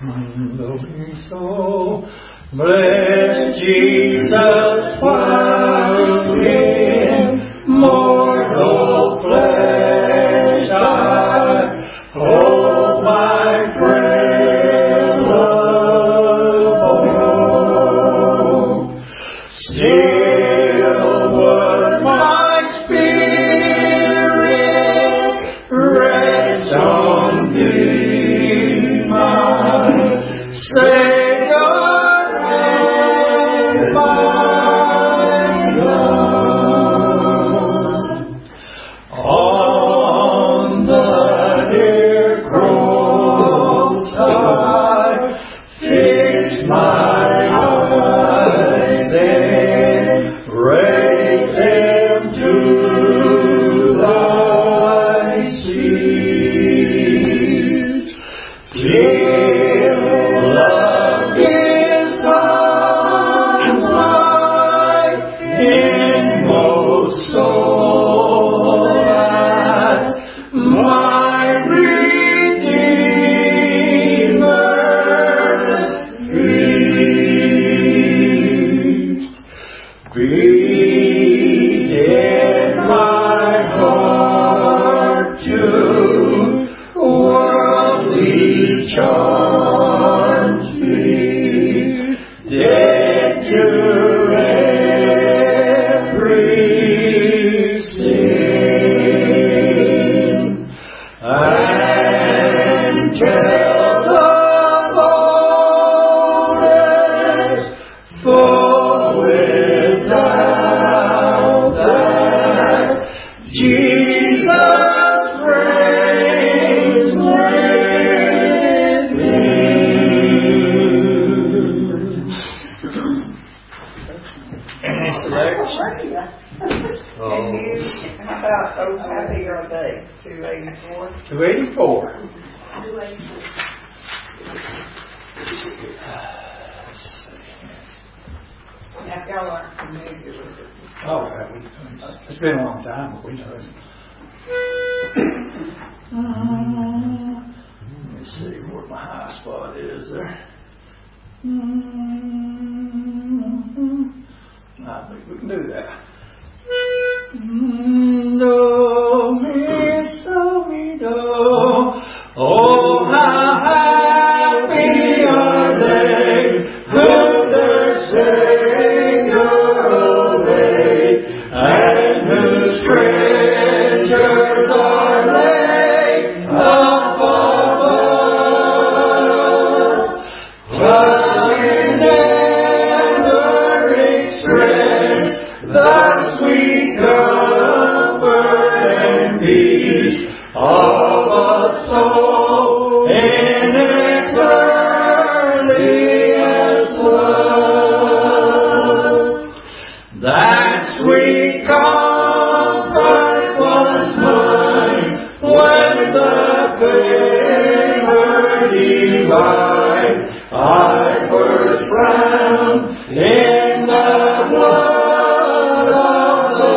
Knowing so, bless Jesus, while in mortal flesh I hold my frail abode. Still would my spirit rest on Thee, my Savior and my God. On the dear cross I fix my eyes, then raise them to Thy seat. Till love is on my inmost soul, at my Redeemer's feet. Beat in my heart to worldly charms be, dead to every sin, and tell the boldest foe without that Jesus reigns within. Any selection? And you, how about, oh, happy are they? 284. 284. Now, if y'all aren't familiar with it. Oh, it's been a long time, but we know it. Let me see where my high spot is there. I think we can do that. Do, mi, so, mi, do. Oh, how happy are they who their Savior obey, and whose treasures are laid up above. But enduring strength, the sweet comfort and peace of a soul in its earliest love. That sweet comfort was mine when the favor divine I first found in the blood of the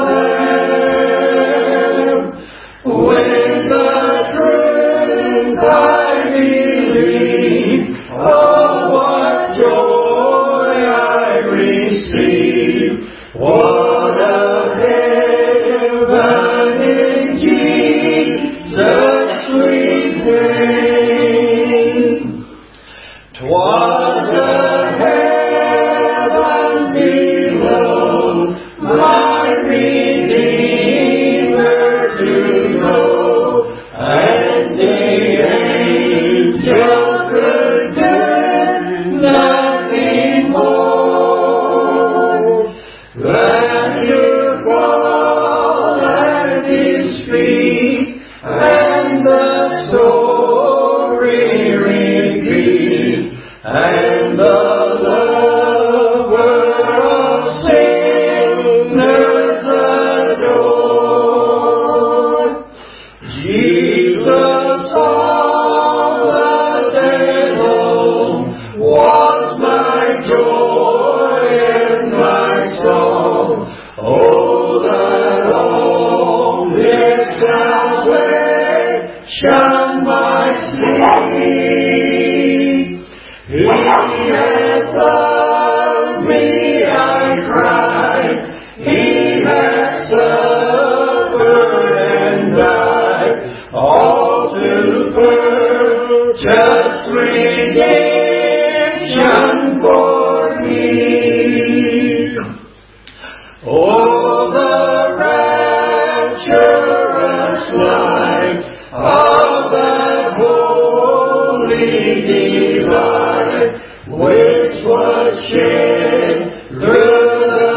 Lamb. When the truth I believe, oh, what joy I receive! What a heaven in Jesus' sweet name! 'Twas a heaven below, my Redeemer to know, and the angels could do nothing more than to fall at His feet and the story repeat, and the lover of sinners adore. Jesus all the day long was my joy and my song. Oh, that all this salvation might see. He hath loved me, I cried. He hath suffered and died, all to purchase redemption for me. Oh, the rapturous light of that holy delight, which was shed through the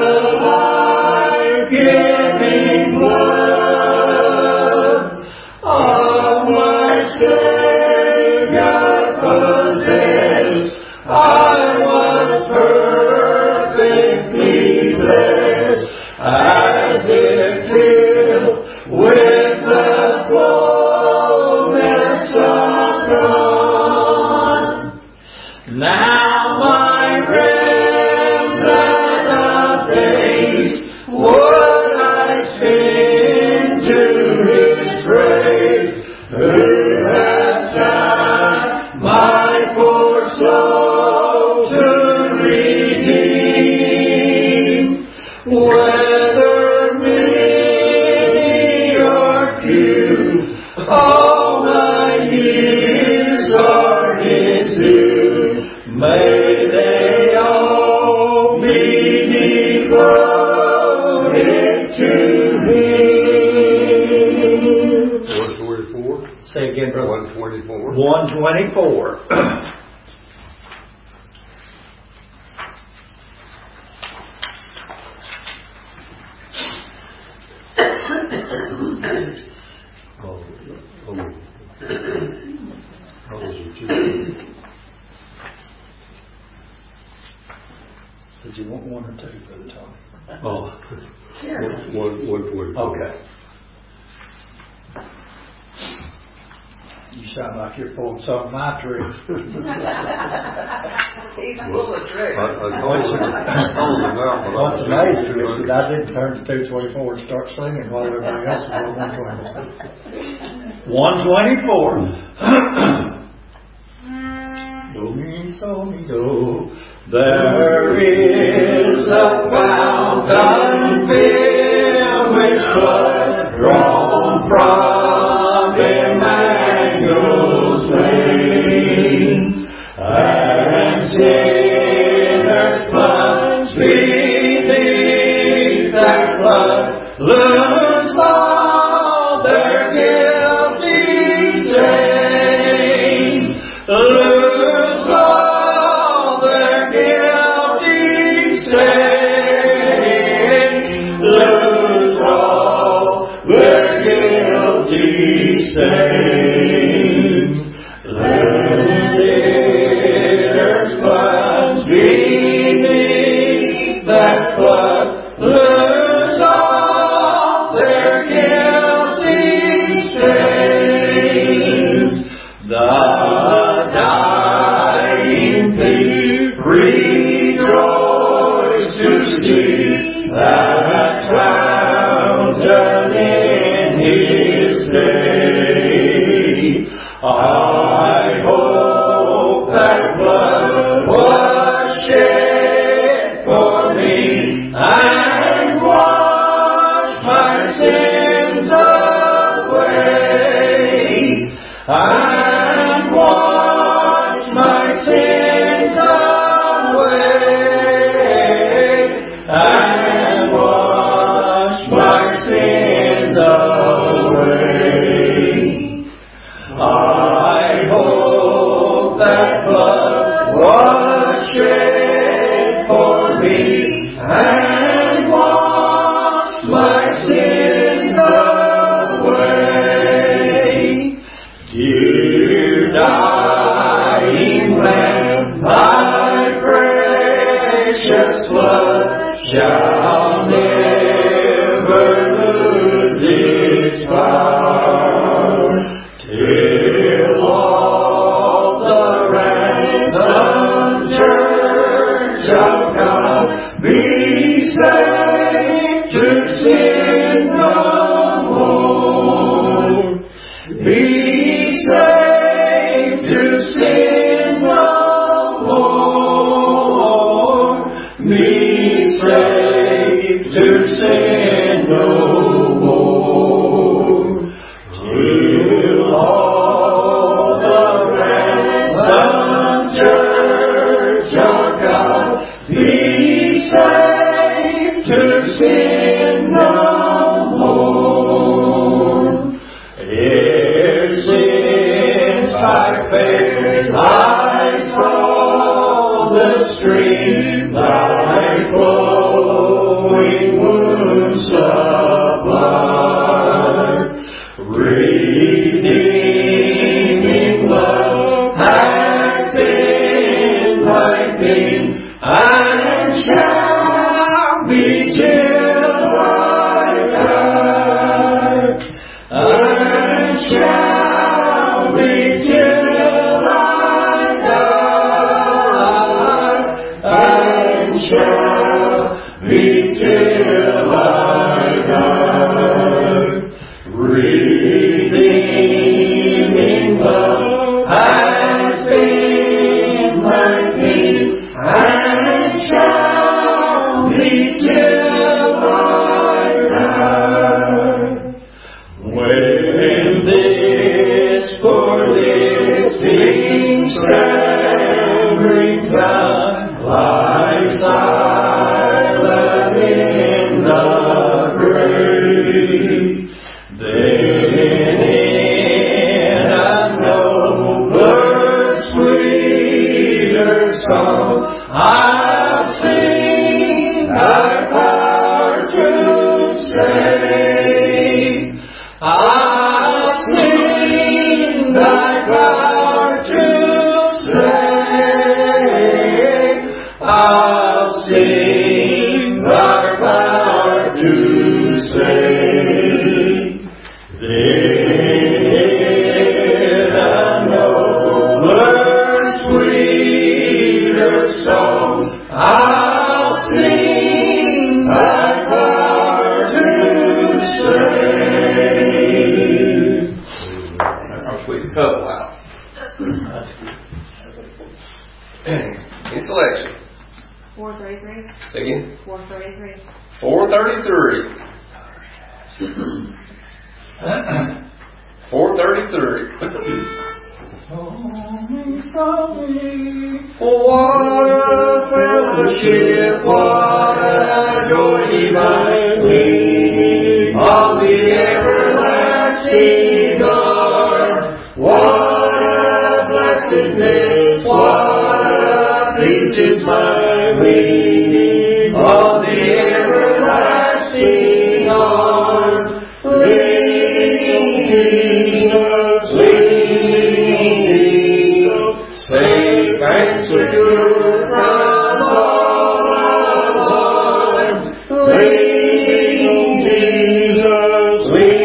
life-giving blood of my Savior possessed. I was perfectly blessed, as if filled with the fullness of God. Now my remnant of days would I spend to His grace, who hath died my poor soul to redeem. Whether many or few, all my years are His due. May they all be devoted to Him. 124. Say again, brother. 124. 124. Did you want one or two, Brother Tom? Oh, 124. Okay. You sound like you're pulling some of my tricks. He's full of tricks. What's amazing is that I didn't turn to 224 and start singing while everybody else was on 124. 124. There is a fountain filled with blood drawn from Emmanuel's vein, and sinners plunged beneath that flood lose all their guilty stains. Lose all their guilty stains. Lose all their guilty stains. Sinners plunged beneath that flood lose all their guilty stains. The dying thief rejoiced to see that fountain in his day. I hope that blood was shed for me and washed my sins away. And wash my sins away. And wash my sins away. I hope that blood was shed for me and washed my sins away. Dear dying Lamb, thy precious blood shall never lose its power, till all the ransomed church of God be saved to sin no more. Be saved to sin no more. faith I saw the stream like flowing wounds of blood, redeeming love has been my theme, and shall be till I die, and shall be till I die, and shall be till I die. Redeeming love has been my theme, and shall be till I die. When this for this being staggering down lies silent in the grave, then in a nobler, sweeter song I'll sing thy power to save. I'll sing thy power to save. I'll sing thy power to save. Then a nobler, sweeter song I'll sing thy power to save. Our sweet couple out. Any selection? 433. Again? 433. 433. 433. What a fellowship, what a joy divine, on the everlasting arm. What a blessedness, what a peace is mine, on the everlasting arm. Safe and secure from all alarm. Lean Jesus,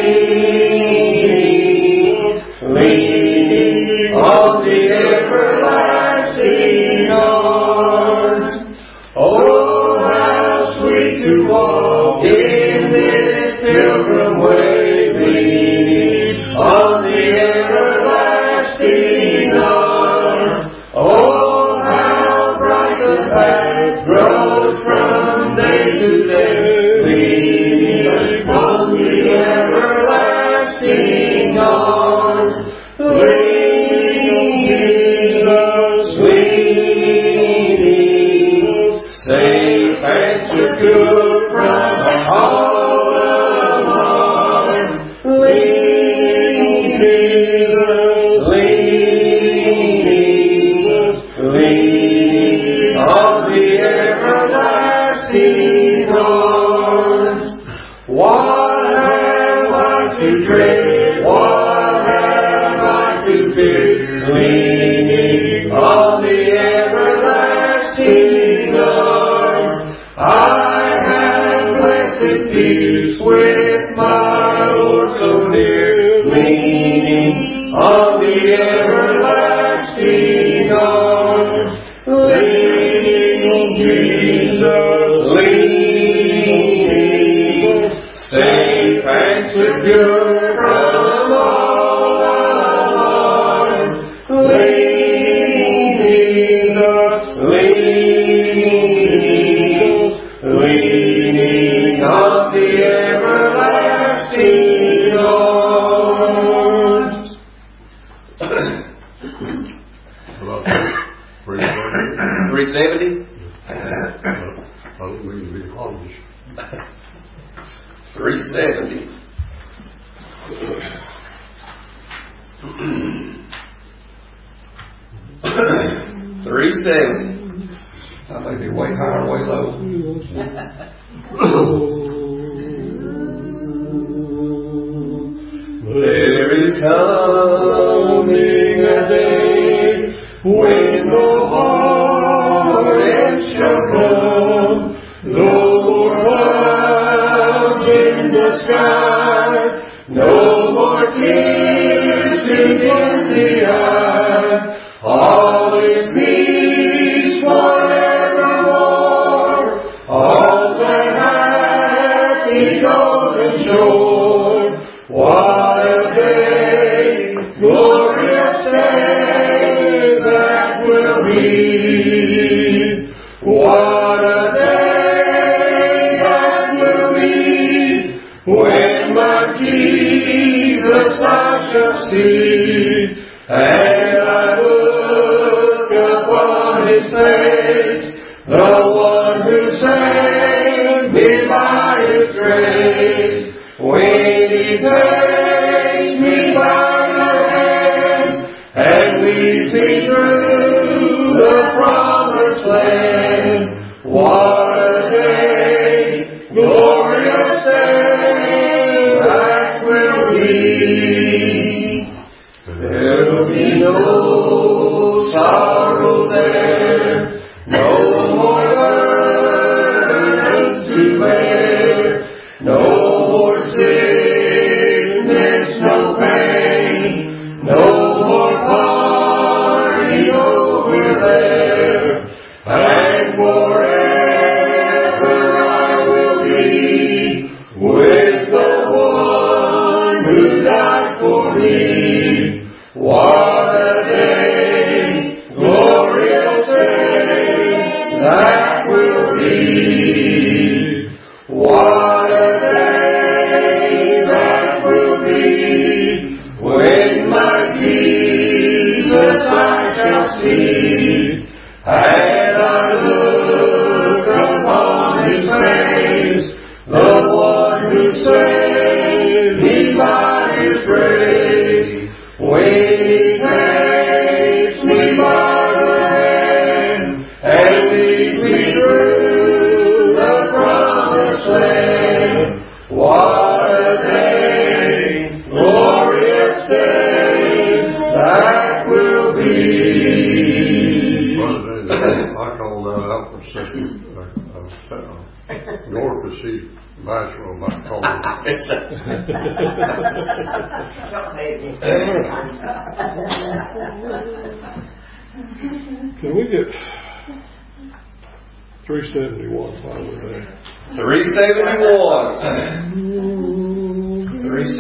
lean on the everlasting arms. Oh, how sweet to walk in this pilgrim way, leaning on the everlasting arms. Oh, how bright the path grows from day to day, leaning on the everlasting arms. Lean, Jesus, lean, safe and secure from all alarm. Lean, Jesus, lean on the everlasting arms. What have I to dread? What have I to fear? Leaning on the everlasting arms. I have blessed peace with my Lord so near. Leaning on the everlasting arms. Lean, Jesus, lean, safe and secure from all alarm. Lean, Jesus, leaning on the everlasting arms. 370? Oh, we can be close. 370. 370. I may be way high or way low. There is coming a day when no heartache shall come, no more clouds in the sky, no more tears to dim the eye. All is peace forevermore, all that happy golden shore. What a day, glorious day that will be. What a day that will be, when my Jesus I shall see, and I look upon His face, the one who saved me by His grace. When He takes me by the hand and leads me through the promised land, what a day, glorious day that will be. There'll be no sorrow there, no more burdens to bear, no more sickness, no pain, no more party over there, and forever I will be with the one who died for me. What a day, glorious day that will be. What a day that will be, when my Jesus I shall see, and I look upon His face, the one who saved me by His grace. When He takes me by the hand and leads me through the promised land, what a day, glorious day that will be. I call that out for second. North to see Nashville, not calling. Can we get 371 while we're there? 371.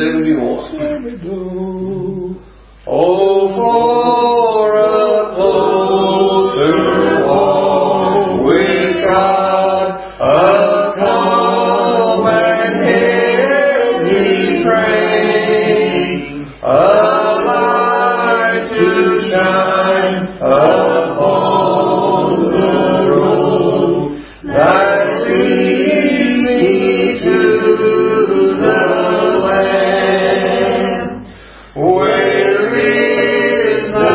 371. Oh, for a closer walk with God, a calm and heavenly train, a light to shine upon the road that leads me to the Lamb. Where is the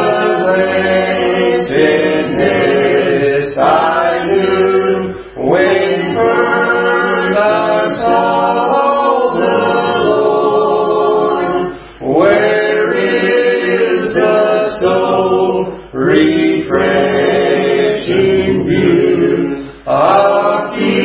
blessedness I knew when first I saw the Lord? Where is the soul refreshing view of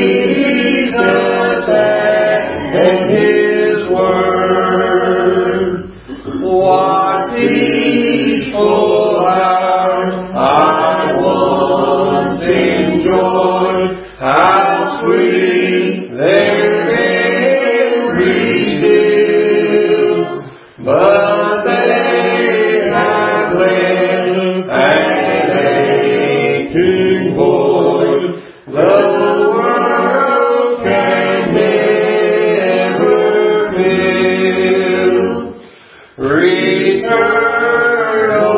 Jesus and His Word? What peaceful hours I once enjoyed, how sweet their memory still, but they have left an aching void the world can never fill. Return, O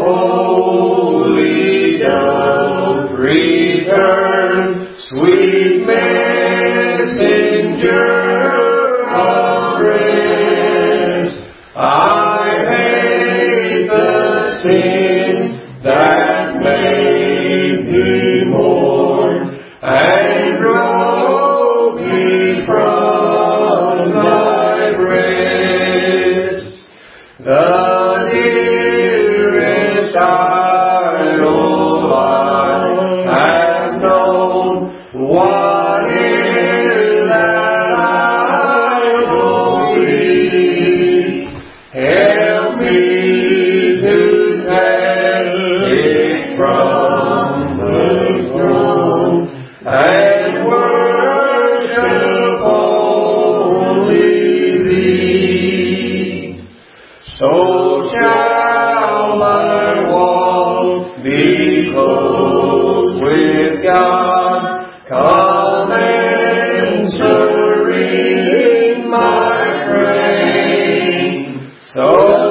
holy dove, return, sweet messenger of rest. I hate the sin that made title I have known. What is that I believe? Help me to take it from the throne and worship only Thee. So shall my walk be close with God, calm and serene my strength. So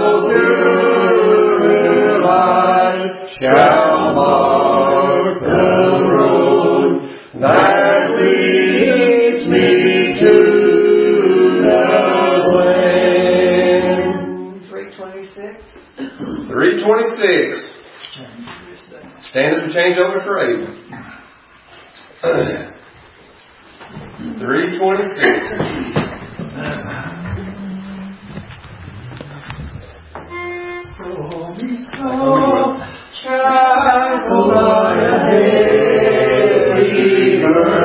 through life shall mark the road that leads me to the glen. 326. 326. Stand as we change over for 8. 326. Child, my heavy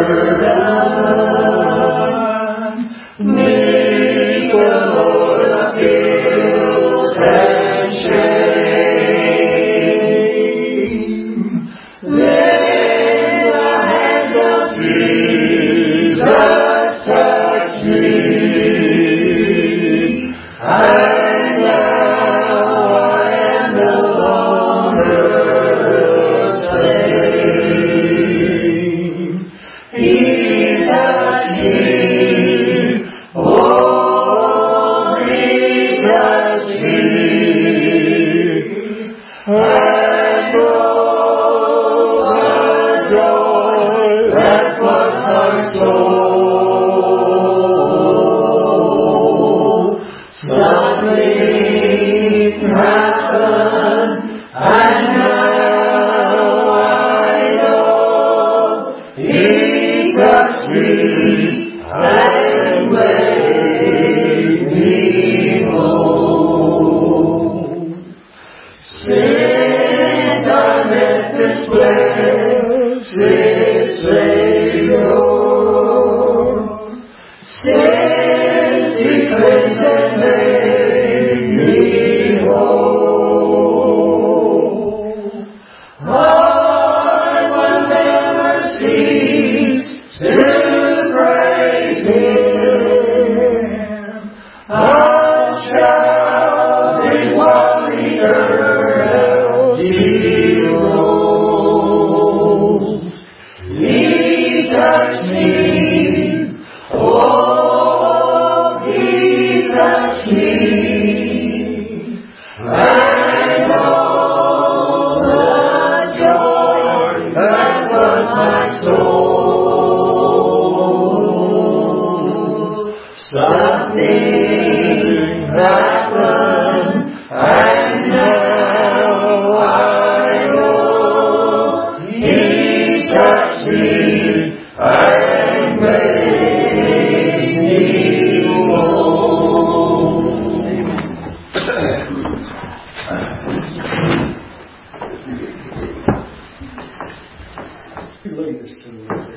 burden, make the Lord of guilt and shame. Let the hands of Jesus touch me, and now I am no longer the same. He touched me, oh, He touched me, and brought the joy that was my soul. Something happened, and now I know He touched me and made me whole. Since I met this blessed Savior, since He cleansed and made me whole, I will never cease to praise Him. I'll shout in one eternity rolls. He touched me, oh, He touched me, and all the joy that was my soul. Something happened, and now I know He touched me and made me whole. Lead us to the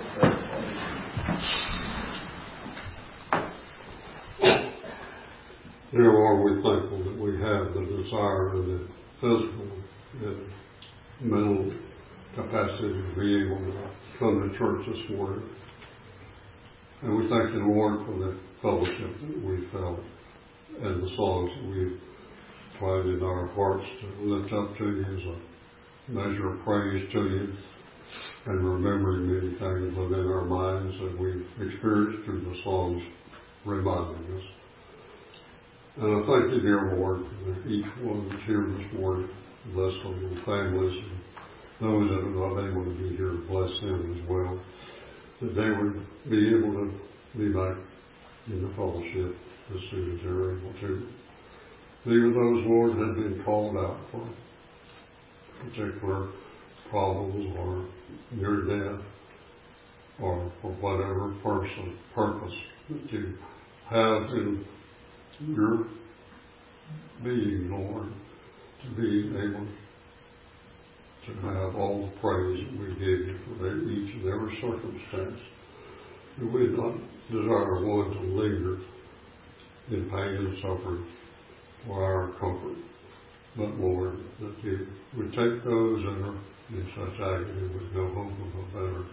Dear Lord, we're thankful that we have the desire and the physical and mental capacity to be able to come to church this morning. And we thank you, Lord, for the fellowship that we felt and the songs that we've tried in our hearts to lift up to you as a measure of praise to you, and remembering many things within our minds that we've experienced through the songs reminding us. And I thank you, dear Lord, for each one that's here this morning. Bless them and families, and those that are not able to be here, bless them as well, that they would be able to be back in the fellowship as soon as they're able to. Even those, Lord, that have been called out for particular problems or near death or for whatever purpose that you have in your being, Lord, to be able to have all the praise that we give you for each and every circumstance. And we not desire one to linger in pain and suffering for our comfort, but Lord, that you would take those that are in such agony with no hope of a better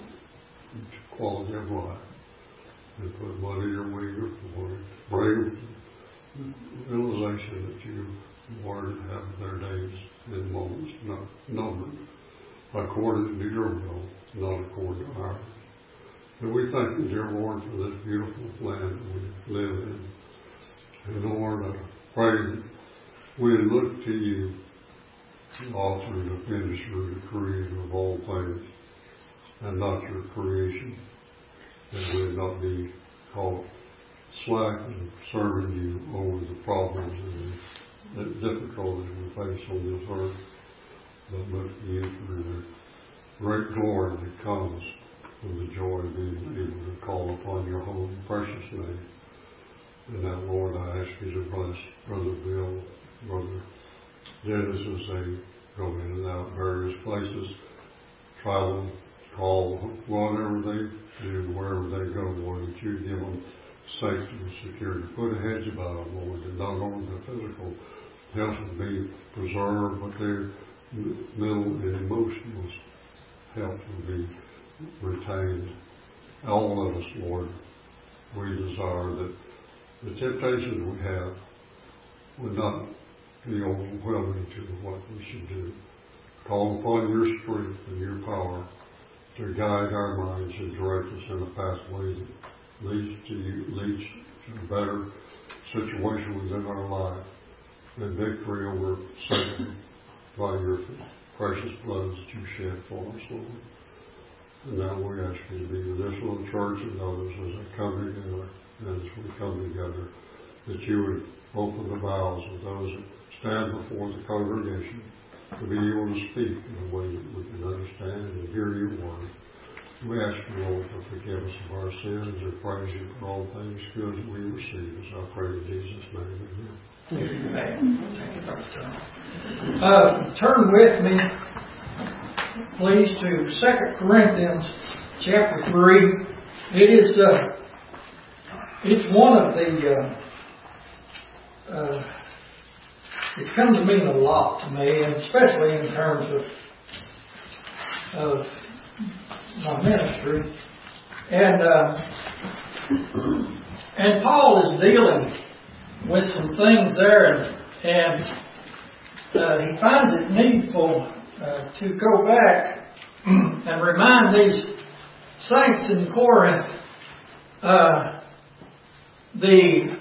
quality of life and put them under your wing of glory. Bring the realization that you, Lord, have their days and moments not numbered according to your will, not according to ours. And we thank you, dear Lord, for this beautiful land that we live in. And Lord, I pray that we look to you, the author and the finisher, the creator of all things, and not your creation. And we would not be caught slack in serving you over the problems and the difficulties we face on this earth, but look to you for the great glory that comes from the joy of being able to call upon your holy precious name. And now, Lord, I ask you to bless Brother Bill, Brother Dennis, as they go in and out various places, travel, call, whatever they do, wherever they go, Lord, that you give them safety and security. Put a hedge about them, Lord, that not only the physical health will be preserved, but their mental and emotional health will be retained. All of us, Lord, we desire that the temptations we have would not be overwhelming to what we should do. Call upon your strength and your power to guide our minds and direct us in a pathway that leads to a better situation within our life and victory over Satan by your precious blood that you shed for us, Lord. And now we ask you to be with this little church and others as they come together, and as we come together, that you would open the mouths of those that stand before the congregation to be able to speak in a way that we can understand and hear your word. We ask you, Lord, to forgive us of our sins and praise you for all things good that we receive. As I pray in Jesus' name, amen. Turn with me, please, to 2 Corinthians chapter 3. It's one of the it's come to mean a lot to me, and especially in terms of my ministry. And Paul is dealing with some things there, and he finds it needful to go back and remind these saints in Corinth the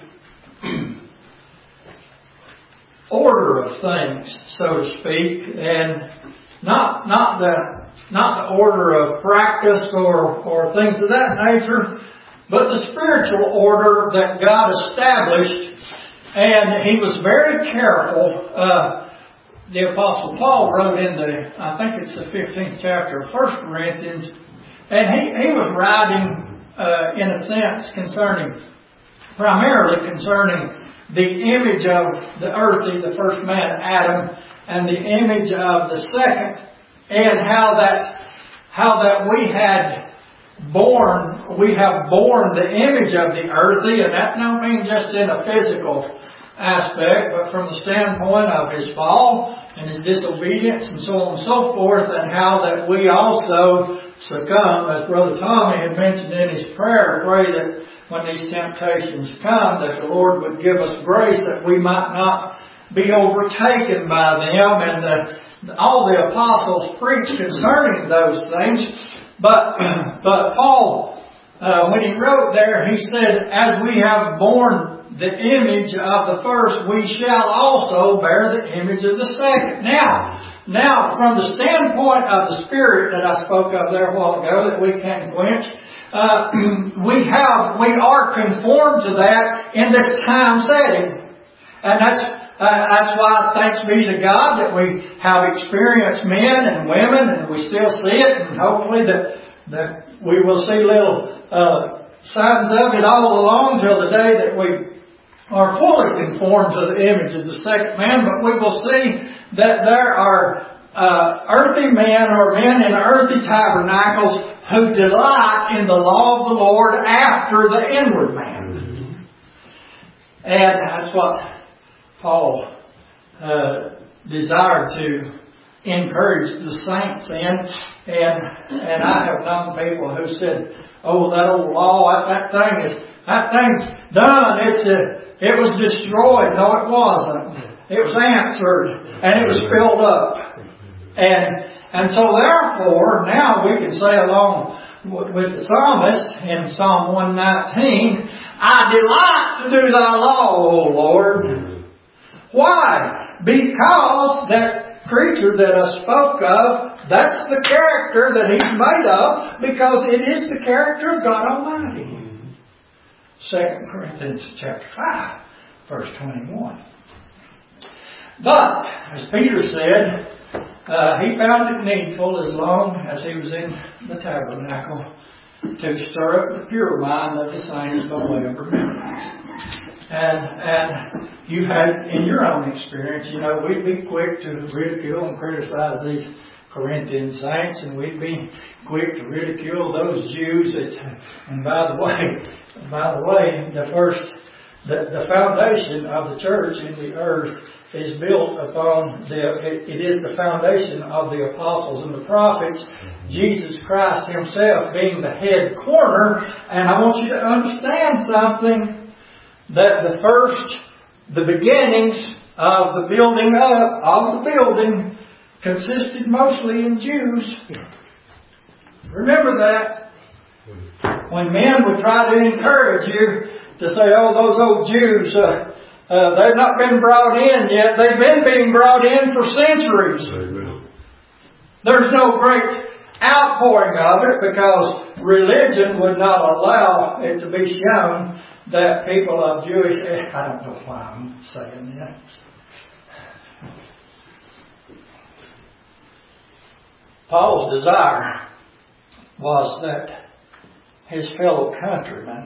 order of things, so to speak, and not the order of practice or things of that nature, but the spiritual order that God established. And he was very careful. The Apostle Paul wrote in I think it's the 15th chapter of 1 Corinthians, and he was writing in a sense primarily concerning the image of the earthy, the first man, Adam, and the image of the second, and how that we have borne the image of the earthy, and that don't mean just in a physical aspect, but from the standpoint of his fall and his disobedience and so on and so forth, and how that we also succumb, as Brother Tommy had mentioned in his prayer, pray that when these temptations come, that the Lord would give us grace that we might not be overtaken by them, and all the apostles preached concerning those things. But Paul, when he wrote there, he said, as we have borne the image of the first, we shall also bear the image of the second. Now, from the standpoint of the Spirit that I spoke of there a while ago, that we can quench, we are conformed to that in this time setting. And that's why thanks be to God that we have experienced men and women, and we still see it, and hopefully that we will see little signs of it all along till the day that we are fully conformed to the image of the second man. But we will see that there are earthly men or men in earthly tabernacles who delight in the law of the Lord after the inward man. And that's what Paul desired to encourage the saints in. And I have known people who said, "Oh, that old law, that thing's done. It was destroyed." No, it wasn't. It was answered, and it was filled up. And so therefore, now we can say along with the psalmist in Psalm 119, "I delight to do thy law, O Lord." Why? Because that creature that I spoke of, that's the character that He's made of, because it is the character of God Almighty. 2 Corinthians chapter 5, verse 21. But, as Peter said, he found it needful, as long as he was in the tabernacle, to stir up the pure mind of the saints by way of remembrance. And you've had, in your own experience, we'd be quick to ridicule and criticize these Corinthian saints, and we'd be quick to ridicule those Jews and by the way, the foundation of the church in the earth is built upon it is the foundation of the apostles and the prophets, Jesus Christ Himself being the head corner. And I want you to understand something, that the beginnings of the building up of the building consisted mostly in Jews. Remember that. When men would try to encourage you to say, "Oh, those old Jews, they've not been brought in yet." They've been being brought in for centuries. Amen. There's no great outpouring of it because religion would not allow it to be shown that people of Jewish... I don't know why I'm saying that. Paul's desire was that his fellow countrymen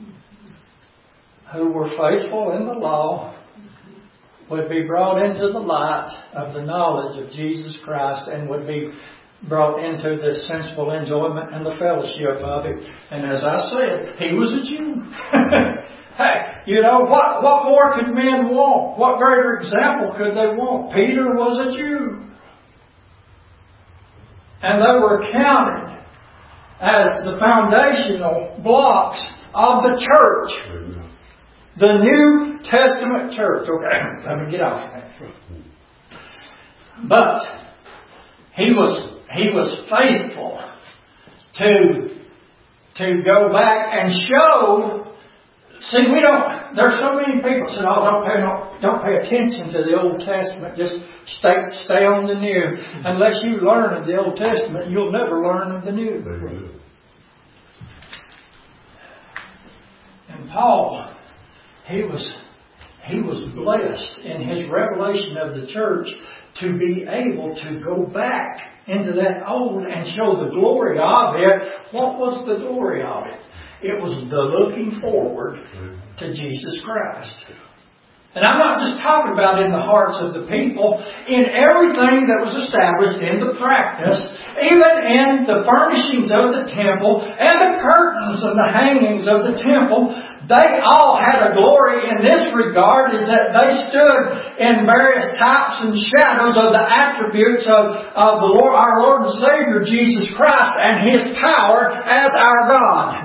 who were faithful in the law would be brought into the light of the knowledge of Jesus Christ and would be brought into the sensible enjoyment and the fellowship of it. And as I said, he was a Jew. Hey, what more could men want? What greater example could they want? Peter was a Jew. And they were counted as the foundational blocks of the church. The New Testament church. Okay, let me get off that. But he was faithful to go back and show. See, there's so many people that say, "Oh, don't pay attention to the Old Testament. Just stay on the New." Unless you learn of the Old Testament, you'll never learn of the New. And Paul, he was blessed in his revelation of the church to be able to go back into that old and show the glory of it. What was the glory of it? It was the looking forward to Jesus Christ. And I'm not just talking about in the hearts of the people, in everything that was established in the practice, even in the furnishings of the temple and the curtains and the hangings of the temple, they all had a glory in this regard, is that they stood in various types and shadows of the attributes of the Lord, our Lord and Savior Jesus Christ, and His power as our God.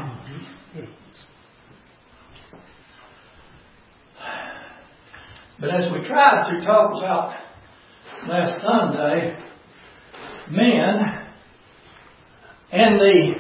But as we tried to talk about last Sunday, men and the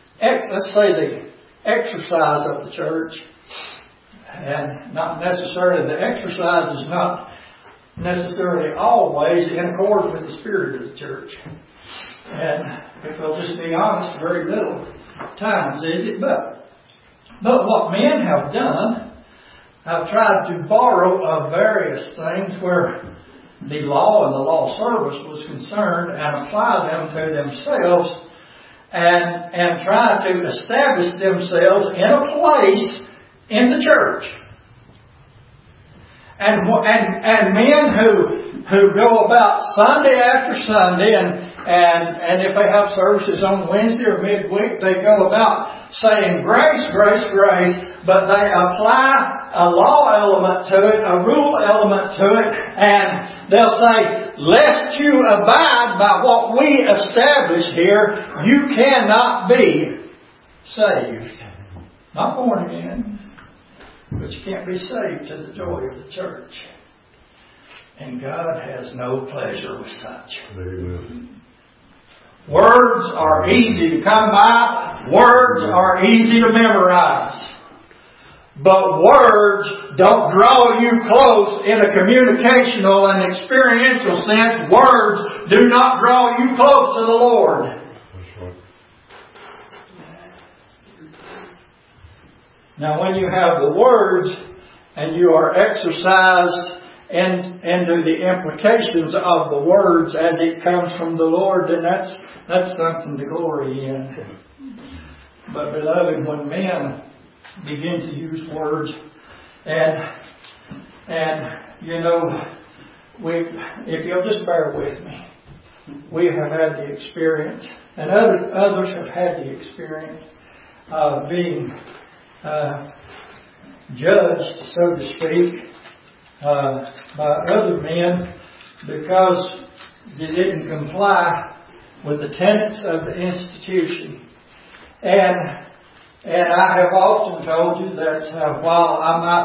exercise of the church, and not necessarily the exercise is not necessarily always in accord with the spirit of the church. And if we'll just be honest, very little times is it. But what men have done, have tried to borrow of various things where the law and the law service was concerned and apply them to themselves and try to establish themselves in a place in the church. And men who go about Sunday after Sunday and if they have services on Wednesday or midweek, they go about saying grace, grace, grace, but they apply a law element to it, a rule element to it, and they'll say, lest you abide by what we establish here, you cannot be saved. Not born again, but you can't be saved to the joy of the church. And God has no pleasure with such. Amen. Words are easy to come by. Words are easy to memorize. But words don't draw you close in a communicational and experiential sense. Words do not draw you close to the Lord. That's right. Now when you have the words and you are exercised into the implications of the words as it comes from the Lord, then that's something to glory in. But beloved, when men begin to use words, and you know, if you'll just bear with me, we have had the experience, and others have had the experience of being judged, so to speak, by other men because they didn't comply with the tenets of the institution. And I have often told you that while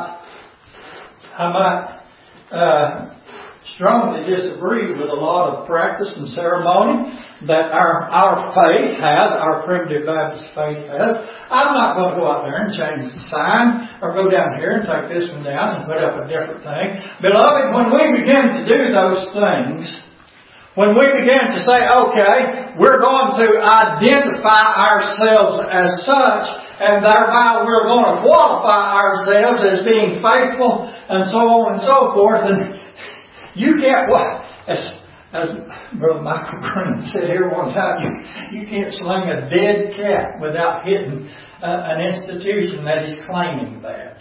I might strongly disagree with a lot of practice and ceremony that our faith has, our primitive Baptist faith has, I'm not going to go out there and change the sign or go down here and take this one down and put up a different thing. Beloved, when we begin to do those things, when we begin to say, okay, we're going to identify ourselves as such, and thereby we're going to qualify ourselves as being faithful, and so on and so forth, and you can't, as Brother Michael Green said here one time, you can't sling a dead cat without hitting an institution that is claiming that.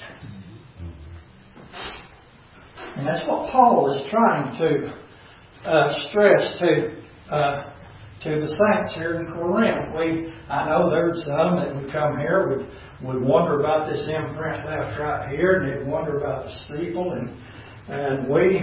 And that's what Paul is trying to stress to the saints here in Corinth. I know there's some that would come here would wonder about this imprint left right here, and they'd wonder about the steeple, and we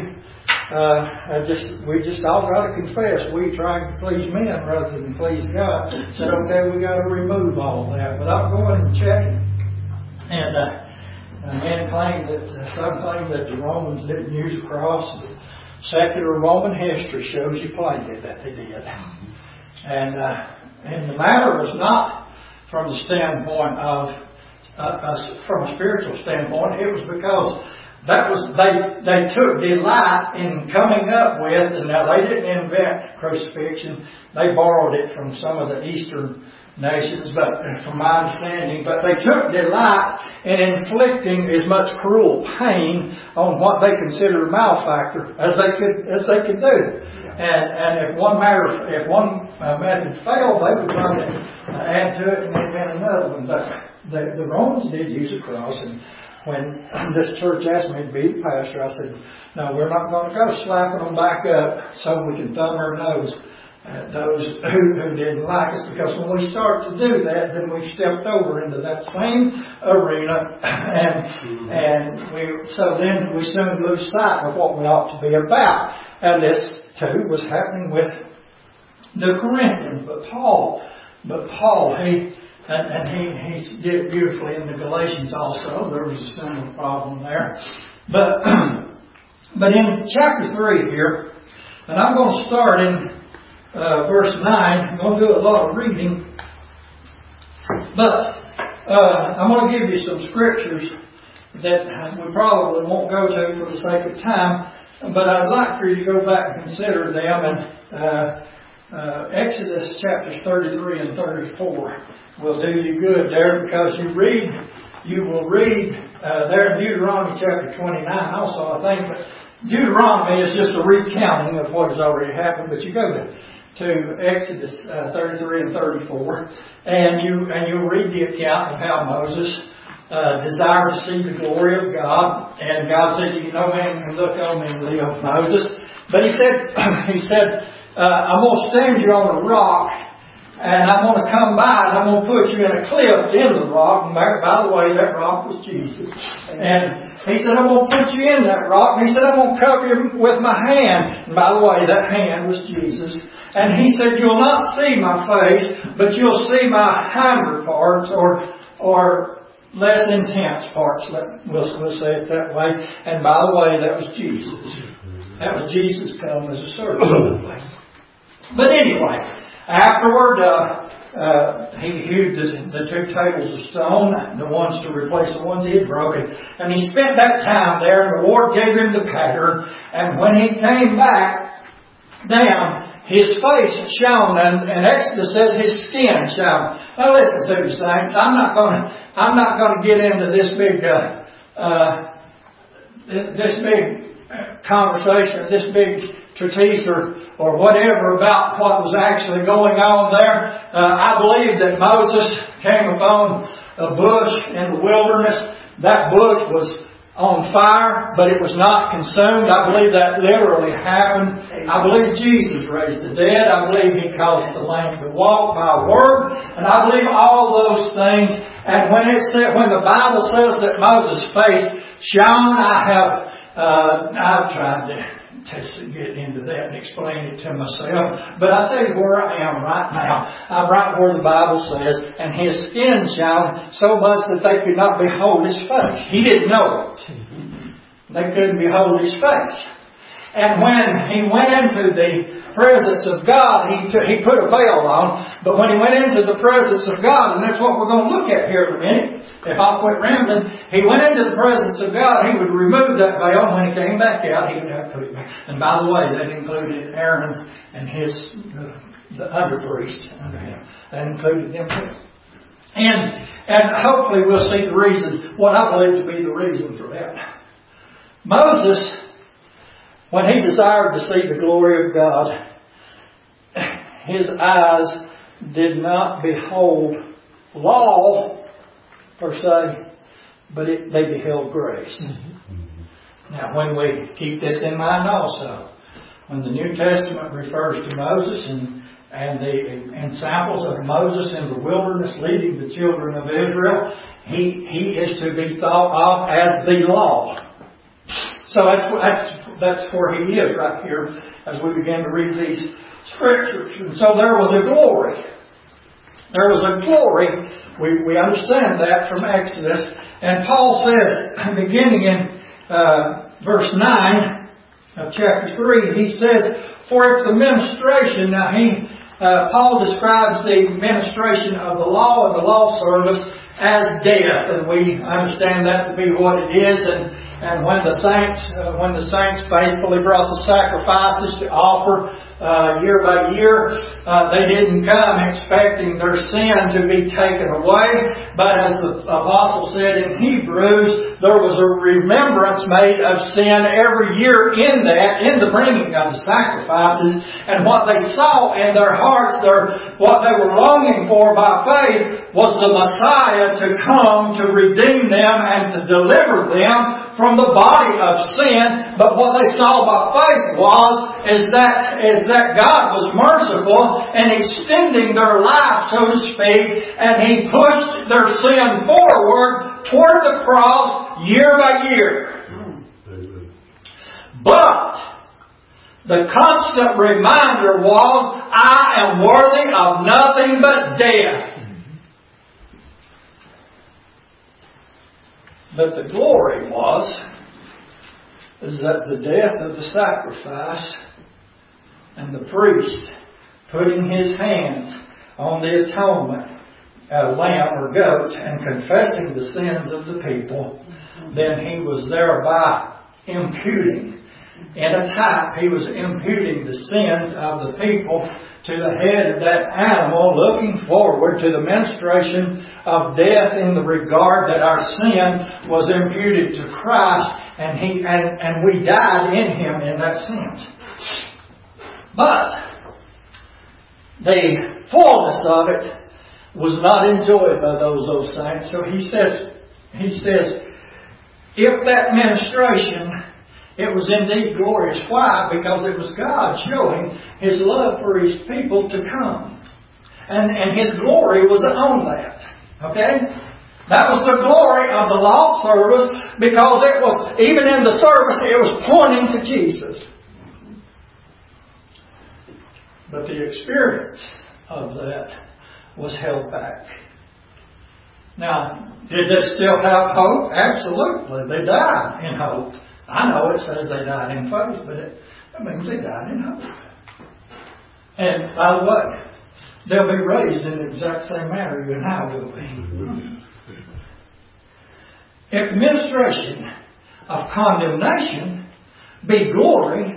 just all got to confess we tried to please men rather than please God. Said, okay, we got to remove all that without going and checking. And men claim that some claim that the Romans didn't use a cross. Secular Roman history shows you plainly that they did. And the matter was not from the standpoint of from a spiritual standpoint. It was because they took delight in coming up with, and now they didn't invent crucifixion. They borrowed it from some of the Eastern nations, but from my understanding, but they took delight in inflicting as much cruel pain on what they considered a malefactor as they could do. And if one method failed, they would try to add to it and invent another one. But the Romans did use a cross, and when this church asked me to be the pastor, I said, no, we're not going to go slapping them back up so we can thumb our nose at those who didn't like us, because when we start to do that, then we've stepped over into that same arena, and then we soon lose sight of what we ought to be about. And this too was happening with the Corinthians, but Paul, he did it beautifully in the Galatians also. There was a similar problem there. But in chapter 3 here, and I'm going to start in verse 9. I'm going to do a lot of reading. But I'm going to give you some scriptures that we probably won't go to for the sake of time. But I'd like for you to go back and consider them. And Exodus chapters 33 and 34 will do you good there, because you will read there in Deuteronomy chapter 29 also, I think. But Deuteronomy is just a recounting of what has already happened. But you go to Exodus 33 and 34, and you'll read the account of how Moses desired to see the glory of God, and God said, "No man can look on me and live, Moses." But He said, "I'm going to stand you on a rock, and I'm going to come by, and I'm going to put you in a cliff in the rock." And by the way, that rock was Jesus. And He said, "I'm going to put you in that rock." And He said, "I'm going to cover you with my hand." And by the way, that hand was Jesus. And He said, "You'll not see my face, but you'll see my hinder parts, or less intense parts." We'll say it that way. And by the way, that was Jesus. That was Jesus come as a servant. But anyway, afterward, He hewed the 2 tables of stone, the ones to replace the ones He had broken. And He spent that time there, and the Lord gave Him the pattern. And when He came back down, His face shone, and Exodus says His skin shone. Now listen to me, saints. I'm not going to get into this big conversation, this big treatise or whatever about what was actually going on there. I believe that Moses came upon a bush in the wilderness. That bush was on fire, but it was not consumed. I believe that literally happened. I believe Jesus raised the dead. I believe He caused the lame to walk by word. And I believe all those things. And when the Bible says that Moses' face shone, I've tried to get into that and explain it to myself. But I tell you where I am right now. I'm right where the Bible says, "And His skin shone so much that they could not behold His face." He didn't know it. They couldn't behold His face. And when He went into the presence of God, He put a veil on. But when He went into the presence of God, and that's what we're going to look at here in a minute, if I'll quit rambling, He went into the presence of God, He would remove that veil, and when He came back out, He would have to put it back. And by the way, that included Aaron and the under priest under him. That included them too. And hopefully we'll see the reason, what I believe to be the reason for that. Moses, when he desired to see the glory of God, his eyes did not behold law per se, but they beheld grace. Now, when we keep this in mind also, when the New Testament refers to Moses and the samples of Moses in the wilderness leading the children of Israel, he is to be thought of as the law. So that's where he is right here as we begin to read these scriptures. And so there was a glory. There was a glory. We understand that from Exodus. And Paul says, beginning in verse 9 of chapter 3, he says, "For if the ministration," now Paul describes the ministration of the law and the law service as death, and we understand that to be what it is. And when the saints faithfully brought the sacrifices to offer year by year, they didn't come expecting their sin to be taken away. But as the apostle said in Hebrews, there was a remembrance made of sin every year in the bringing of the sacrifices. And what they saw in their hearts, what they were longing for by faith, was the Messiah to come to redeem them and to deliver them from the body of sin. But what they saw by faith is that God was merciful and extending their life, so to speak, and He pushed their sin forward toward the cross year by year. But the constant reminder was, I am worthy of nothing but death. But the glory is that the death of the sacrifice and the priest putting his hands on the atonement, a lamb or goat, and confessing the sins of the people, then he was thereby imputing. In a type, he was imputing the sins of the people to the head of that animal, looking forward to the ministration of death in the regard that our sin was imputed to Christ, and we died in Him in that sense. But the fullness of it was not enjoyed by those saints. So he says, He says, if that ministration, it was indeed glorious. Why? Because it was God showing His love for His people to come. And His glory was on that. Okay? That was the glory of the law service, because it was, even in the service, it was pointing to Jesus. But the experience of that was held back. Now, did they still have hope? Absolutely. They died in hope. I know it says they died in faith, but that means they died in hope. And by the way, they'll be raised in the exact same manner you and I will be. If the ministration of condemnation be glory,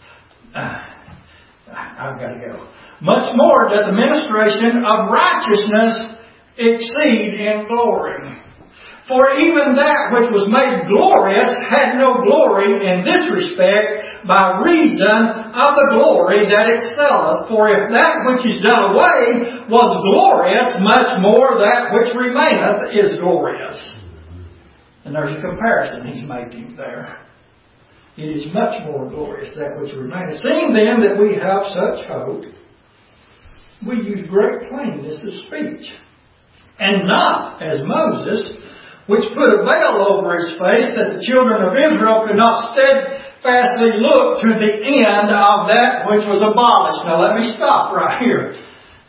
I've got to go. Much more does the ministration of righteousness exceed in glory. For even that which was made glorious had no glory in this respect by reason of the glory that excelleth. For if that which is done away was glorious, much more that which remaineth is glorious. And there's a comparison he's making there. It is much more glorious that which remaineth. Seeing then that we have such hope, we use great plainness of speech. And not as Moses, which put a veil over his face, that the children of Israel could not steadfastly look to the end of that which was abolished. Now let me stop right here.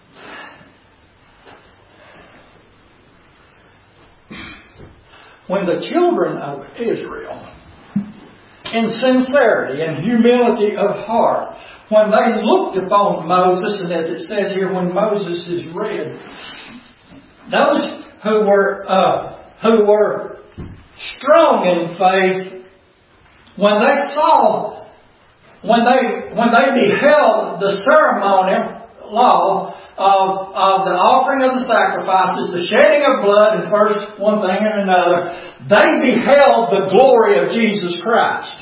When the children of Israel, in sincerity and humility of heart, when they looked upon Moses, and as it says here, when Moses is read, those who were strong in faith, when they beheld the ceremonial law of the offering of the sacrifices, the shedding of blood, and first one thing and another, they beheld the glory of Jesus Christ.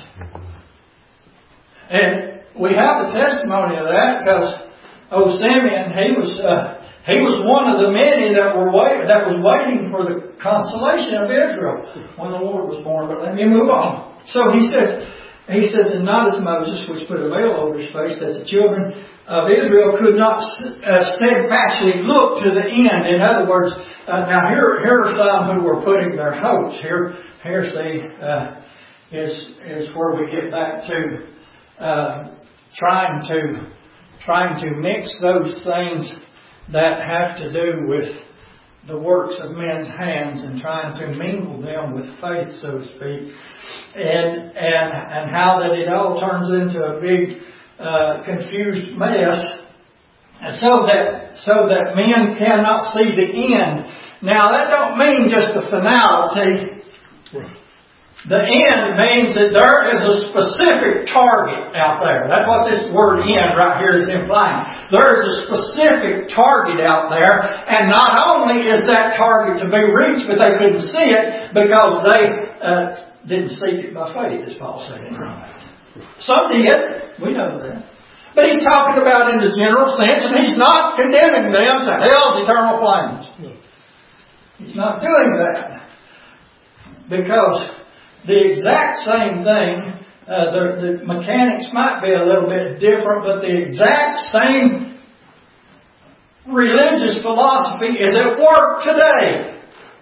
And we have the testimony of that, because Simeon, he was one of the many that was waiting for the consolation of Israel when the Lord was born. But let me move on. So he says, and not as Moses, which put a veil over his face, that the children of Israel could not steadfastly look to the end. In other words, now here are some who were putting their hopes. Here, see, is where we get back to trying to mix those things that have to do with the works of men's hands and trying to mingle them with faith, so to speak, and how that it all turns into a big confused mess, so that men cannot see the end. Now that don't mean just the finality. The end means that there is a specific target out there. That's what this word end right here is implying. There is a specific target out there, and not only is that target to be reached, but they couldn't see it because they didn't seek it by faith, as Paul said in Romans. Some did. We know that. But he's talking about in the general sense, and he's not condemning them to hell's eternal flames. He's not doing that. Because the exact same thing, the mechanics might be a little bit different, but the exact same religious philosophy is at work today.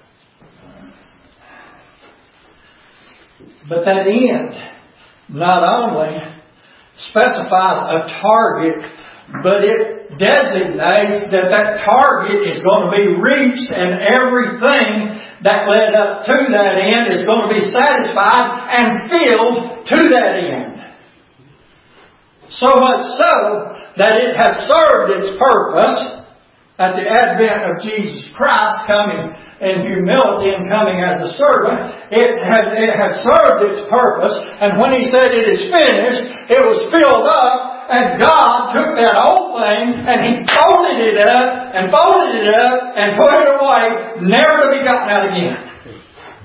But that end not only specifies a target, but it designates that target is going to be reached, and everything that led up to that end is going to be satisfied and filled to that end. So much so that it has served its purpose at the advent of Jesus Christ coming in humility and coming as a servant. It had served its purpose, and when He said it is finished, it was filled up. And God took that old thing and He folded it up and folded it up and put it away, never to be gotten out again.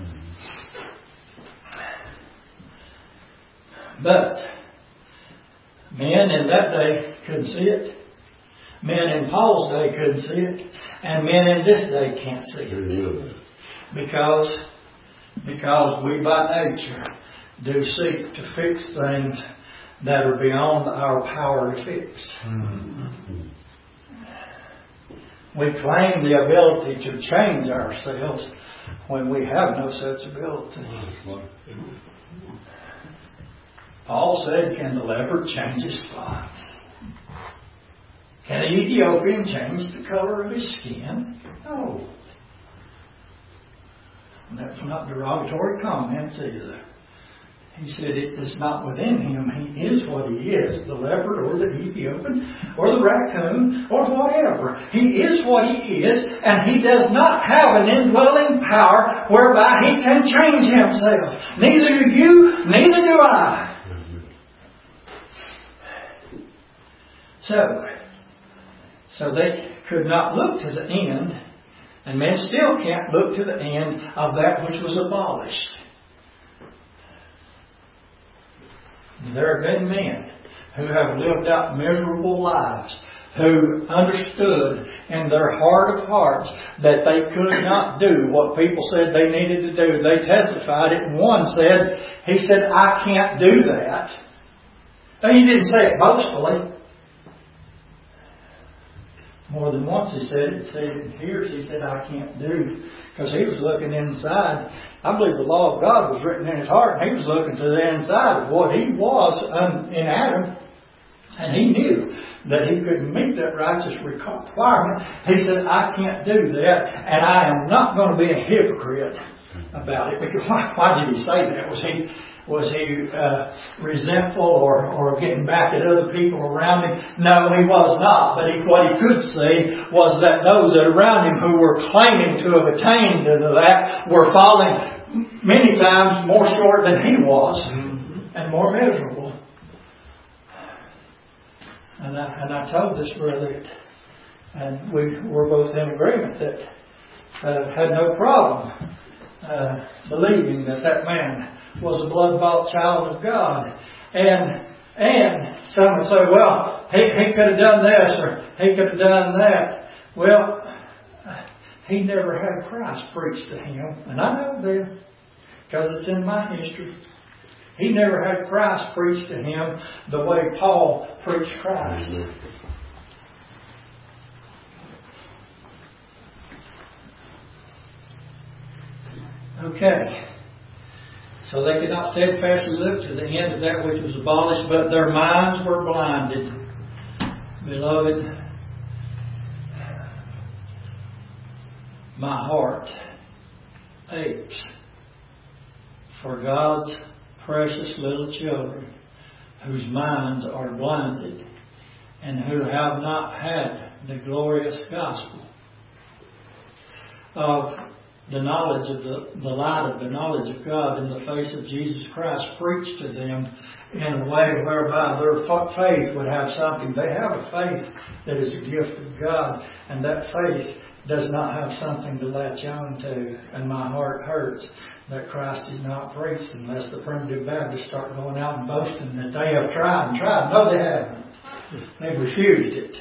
But men in that day couldn't see it. Men in Paul's day couldn't see it. And men in this day can't see it. Because because we by nature do seek to fix things that are beyond our power to fix. We claim the ability to change ourselves when we have no such ability. Paul said, can the leopard change his spots? Can the Ethiopian change the color of his skin? No. And that's not derogatory comments either. He said it is not within him. He is what he is, the leopard or the Ethiopian or the raccoon or whatever. He is what he is, and he does not have an indwelling power whereby he can change himself. Neither do you, neither do I. So they could not look to the end, and men still can't look to the end of that which was abolished. There have been men who have lived out miserable lives, who understood in their heart of hearts that they could not do what people said they needed to do. They testified it, and one said, he said, I can't do that. And he didn't say it boastfully. More than once he said it. He said it in tears. He said, I can't do. Because he was looking inside. I believe the law of God was written in his heart. And he was looking to the inside of what he was in Adam. And he knew that he couldn't meet that righteous requirement. He said, I can't do that. And I am not going to be a hypocrite about it. Because why did he say that? Was he resentful or getting back at other people around him? No, he was not. But what he could see was that those around him who were claiming to have attained to that were falling many times more short than he was and more miserable. And I told this brother, and we were both in agreement that had no problem believing that man was a blood-bought child of God. And some would say, well, he could have done this or he could have done that. Well, he never had Christ preached to him. And I know that because it's in my history. He never had Christ preached to him the way Paul preached Christ. Okay. So they could not steadfastly look to the end of that which was abolished, but their minds were blinded. Beloved, my heart aches for God's precious little children whose minds are blinded and who have not had the glorious gospel of the knowledge of the light of the knowledge of God in the face of Jesus Christ preached to them in a way whereby their faith would have something. They have a faith that is a gift of God, and that faith does not have something to latch on to. And my heart hurts that Christ is not preached unless the primitive Baptists start going out and boasting that they have tried and tried. No, they haven't. They've refused it.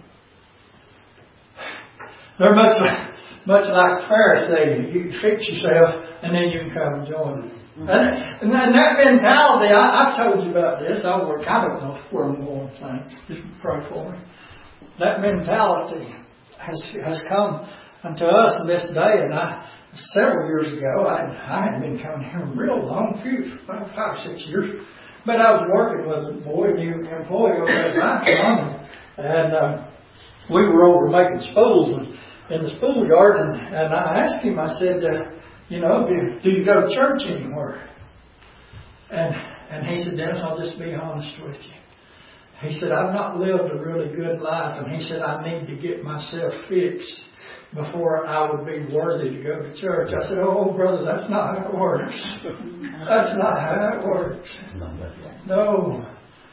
They're much like Pharisee. You fix yourself and then you can come and join. And that mentality, I've told you about this. I don't know where I'm going with things. Just pray for me. That mentality has come unto us in this day. And several years ago, I hadn't been coming here real long, 5 6 years. But I was working with a boy, new employee over at Rhinestone, and we were over making spools in the schoolyard, and I asked him, I said, do you go to church anywhere? And he said, Dennis, I'll just be honest with you. He said, I've not lived a really good life, and he said, I need to get myself fixed before I would be worthy to go to church. I said, oh, brother, that's not how it works. That's not how it works. No.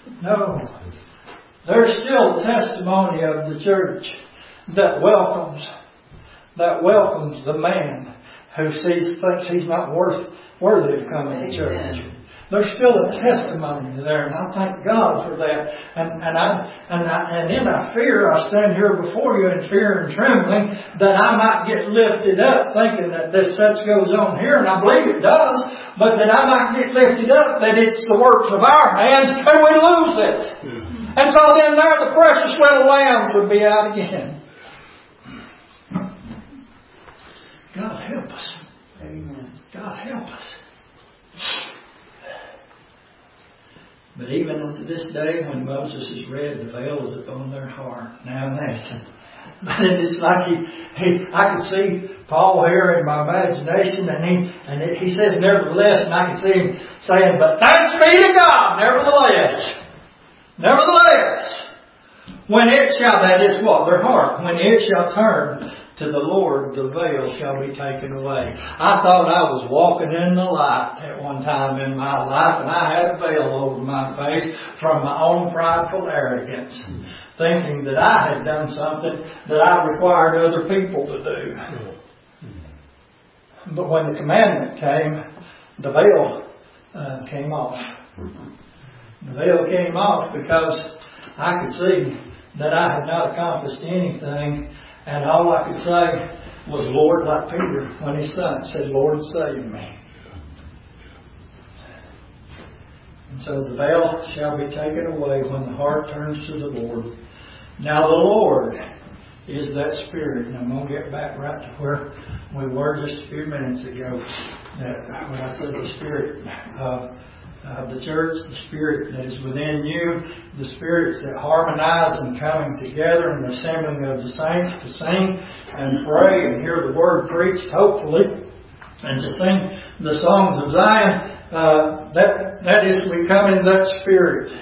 There's still testimony of the church that welcomes the man who thinks he's not worthy of coming to church. There's still a testimony there, and I thank God for that. And in my fear, I stand here before you in fear and trembling that I might get lifted up, thinking that this such goes on here, and I believe it does, but that I might get lifted up, that it's the works of our hands, and we lose it. And so then there the precious little lambs would be out again. God help us. Amen. God help us. But even unto this day, when Moses is read, the veil is upon their heart. Now imagine. But it's like I could see Paul here in my imagination, and he says nevertheless, and I can see him saying, but thanks be to God, nevertheless. Nevertheless, when it shall, that is what? Their heart. When it shall turn to the Lord, the veil shall be taken away. I thought I was walking in the light at one time in my life, and I had a veil over my face from my own prideful arrogance, thinking that I had done something that I required other people to do. But when the commandment came, the veil came off. The veil came off because I could see that I had not accomplished anything. And all I could say was, Lord, like Peter when his son said, Lord, save me. And so the veil shall be taken away when the heart turns to the Lord. Now the Lord is that Spirit. And I'm going to get back right to where we were just a few minutes ago. That when I said the Spirit of the church, the Spirit that is within you, the spirits that harmonize and coming together in the assembling of the saints to sing and pray and hear the Word preached, hopefully, and to sing the songs of Zion, that is, we come in that Spirit.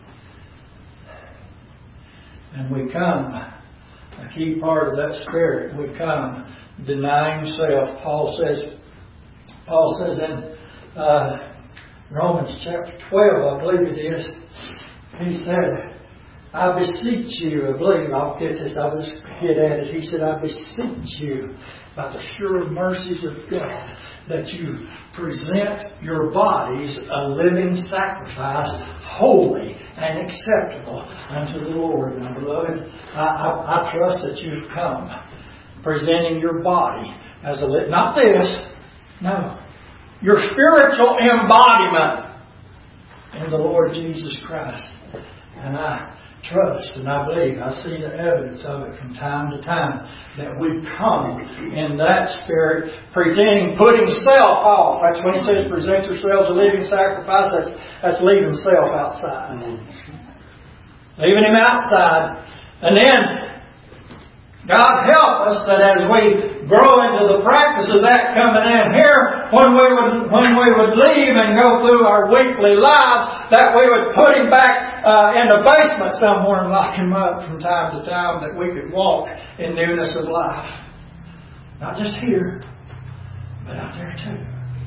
And we come, a key part of that Spirit, we come denying self. Paul says in Romans chapter 12, I believe it is, he said, I beseech you, I believe, I'll get this, I'll just hit at it. He said, I beseech you, by the sure mercies of God, that you present your bodies a living sacrifice, holy and acceptable unto the Lord. Now, beloved, I trust that you've come presenting your body as a living, not this, no, your spiritual embodiment in the Lord Jesus Christ. And I trust and I believe, I see the evidence of it from time to time, that we come in that Spirit, putting self off. That's when he says, present yourselves a living sacrifice. That's leaving self outside. Leaving him outside. And then, God help us that as we grow into the practice of that coming in here, when we would leave and go through our weekly lives, that we would put him back in the basement somewhere and lock him up from time to time, that we could walk in newness of life. Not just here, but out there too.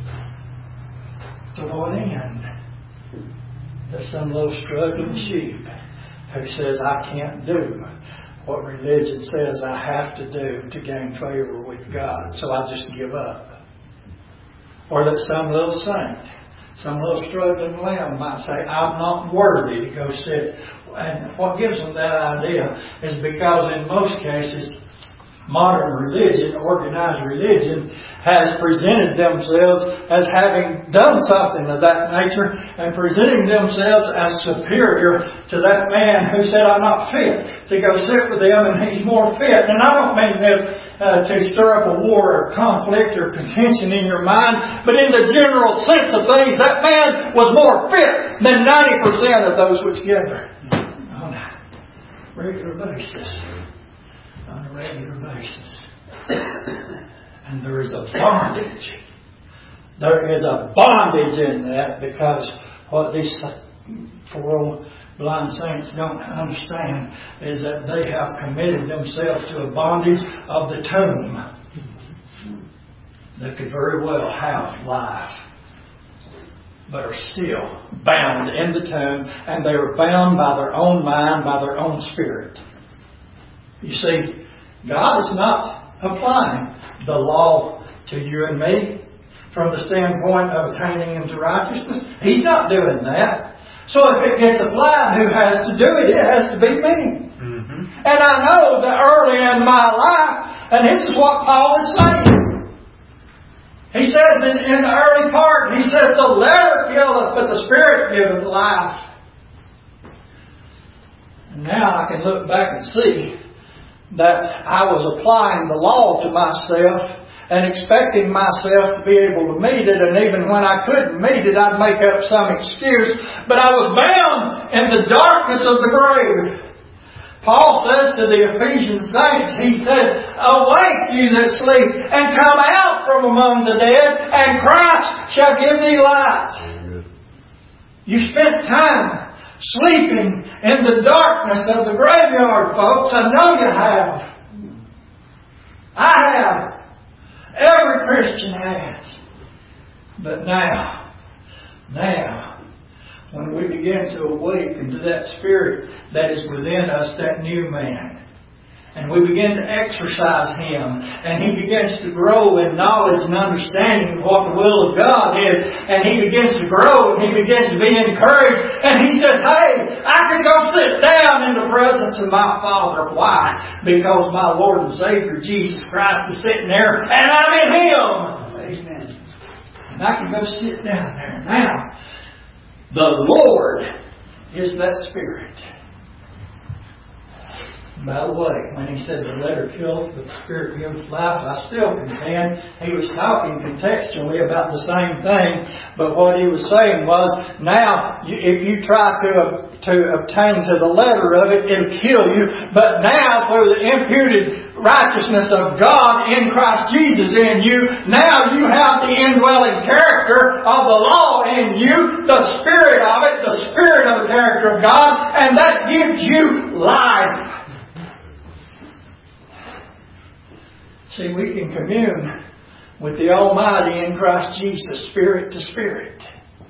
To no end. There's some little struggling sheep who says, I can't do what religion says I have to do to gain favor with God, so I just give up. Or that some little saint, some little struggling lamb might say, I'm not worthy to go sit. And what gives them that idea is because in most cases, modern religion, organized religion, has presented themselves as having done something of that nature and presenting themselves as superior to that man who said, I'm not fit to go sit with them and he's more fit. And I don't mean this to stir up a war or conflict or contention in your mind, but in the general sense of things, that man was more fit than 90% of those which gather on a regular basis. On a regular basis. And there is a bondage. There is a bondage in that, because what these four blind saints don't understand is that they have committed themselves to a bondage of the tomb. They could very well have life, but are still bound in the tomb, and they are bound by their own mind, by their own spirit. You see, God is not applying the law to you and me. from the standpoint of attaining into righteousness. He's not doing that. So if it gets applied, who has to do it? It has to be me. And I know that early in my life, and this is what Paul is saying. He says in the early part, he says, the letter killeth, but the Spirit giveth life. And now I can look back and see that I was applying the law to myself and expecting myself to be able to meet it, and even when I couldn't meet it, I'd make up some excuse. But I was bound in the darkness of the grave. Paul says to the Ephesian saints, he said, awake you that sleep, and come out from among the dead, and Christ shall give thee light. You spent time sleeping in the darkness of the graveyard, folks. I know you have. I have. Every Christian has. But now, when we begin to awaken to that Spirit that is within us, that new man, and we begin to exercise Him, and He begins to grow in knowledge and understanding of what the will of God is, and He begins to grow, and He begins to be encouraged, and He says, hey, I can go sit down in the presence of my Father. Why? Because my Lord and Savior, Jesus Christ, is sitting there, and I'm in Him. Amen. And I can go sit down there. Now, the Lord is that Spirit. By the way, when he said the letter kills, but the Spirit gives life, I still contend he was talking contextually about the same thing. But what he was saying was, now, if you try to obtain to the letter of it, it'll kill you. But now, through the imputed righteousness of God in Christ Jesus in you, now you have the indwelling character of the law in you, the Spirit of it, the Spirit of the character of God, and that gives you life. See, we can commune with the Almighty in Christ Jesus, Spirit to Spirit.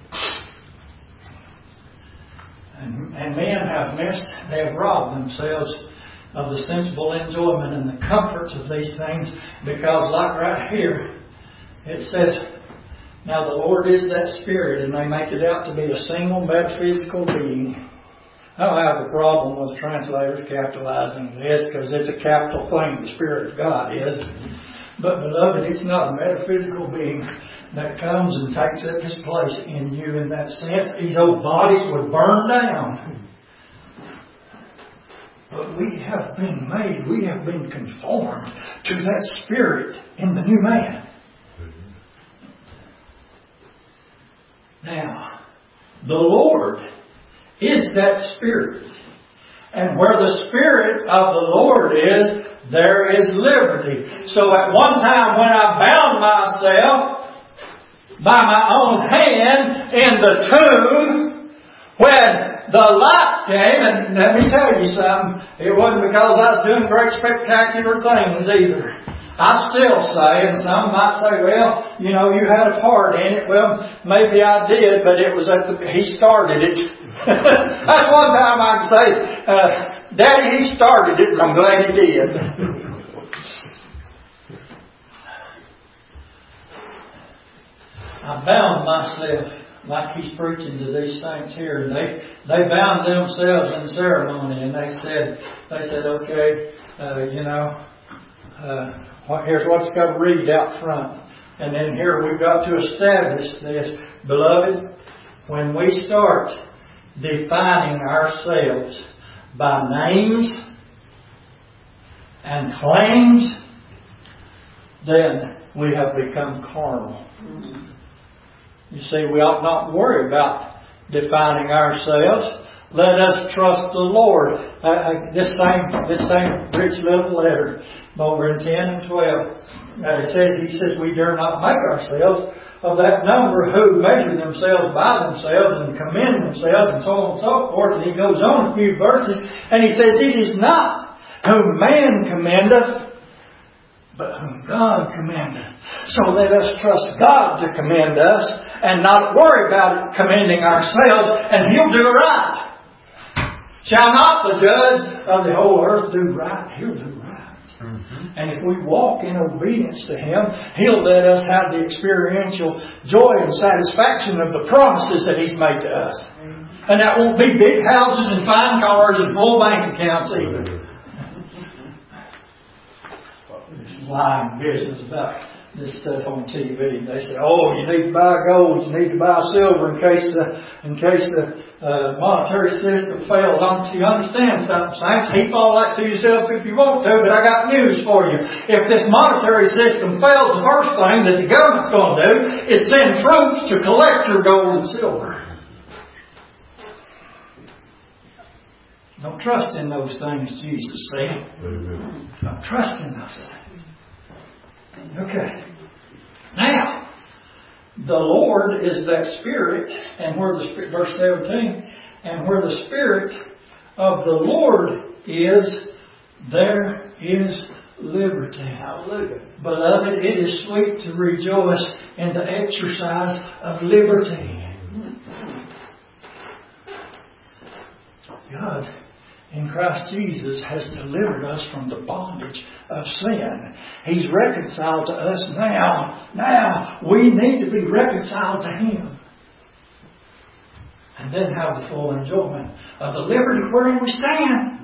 And men have missed, they have robbed themselves of the sensible enjoyment and the comforts of these things, because like right here, it says, now the Lord is that Spirit, and they make it out to be a single metaphysical being. I don't have a problem with translators capitalizing this, because it's a capital thing, the Spirit of God is. But beloved, it's not a metaphysical being that comes and takes up His place in you in that sense. These old bodies would burn down. But we have been made, we have been conformed to that Spirit in the new man. Now, the Lord is that Spirit. And where the Spirit of the Lord is, there is liberty. So at one time when I bound myself by my own hand in the tomb, when the light came, and let me tell you something, it wasn't because I was doing great spectacular things either. I still say, and some might say, well, you know, you had a part in it. Well, maybe I did, but it was he started it. That's one time I can say, Daddy, he started it, and I'm glad he did. I bound myself like he's preaching to these saints here, and they bound themselves in ceremony, and they said, okay, here's what you got to read out front. And then here we've got to establish this. Beloved, when we start defining ourselves by names and claims, then we have become carnal. You see, we ought not worry about defining ourselves. Let us trust the Lord. This same rich little letter over in 10 and 12. He says, we dare not make ourselves of that number who measure themselves by themselves and commend themselves and so on and so forth. And he goes on a few verses and he says, it is not whom man commendeth, but whom God commendeth. So let us trust God to commend us and not worry about commending ourselves, and He'll do right. Shall not the judge of the whole earth do right? He'll do right. And if we walk in obedience to Him, He'll let us have the experiential joy and satisfaction of the promises that He's made to us. And that won't be big houses and fine cars and full bank accounts either. This lying business about this stuff on TV. They say, "Oh, you need to buy gold, you need to buy silver in case the monetary system fails." You understand something, saints? Heap all that to yourself if you want to, but I got news for you. If this monetary system fails, the first thing that the government's going to do is send troops to collect your gold and silver. Don't trust in those things, Jesus said. Don't trust in those things. Okay. Now, the Lord is that Spirit, and where the verse 17, and where the Spirit of the Lord is, there is liberty. Hallelujah. Beloved, it is sweet to rejoice in the exercise of liberty. God in Christ Jesus has delivered us from the bondage of sin. He's reconciled to us now. Now, we need to be reconciled to Him. And then have the full enjoyment of the liberty wherein we stand.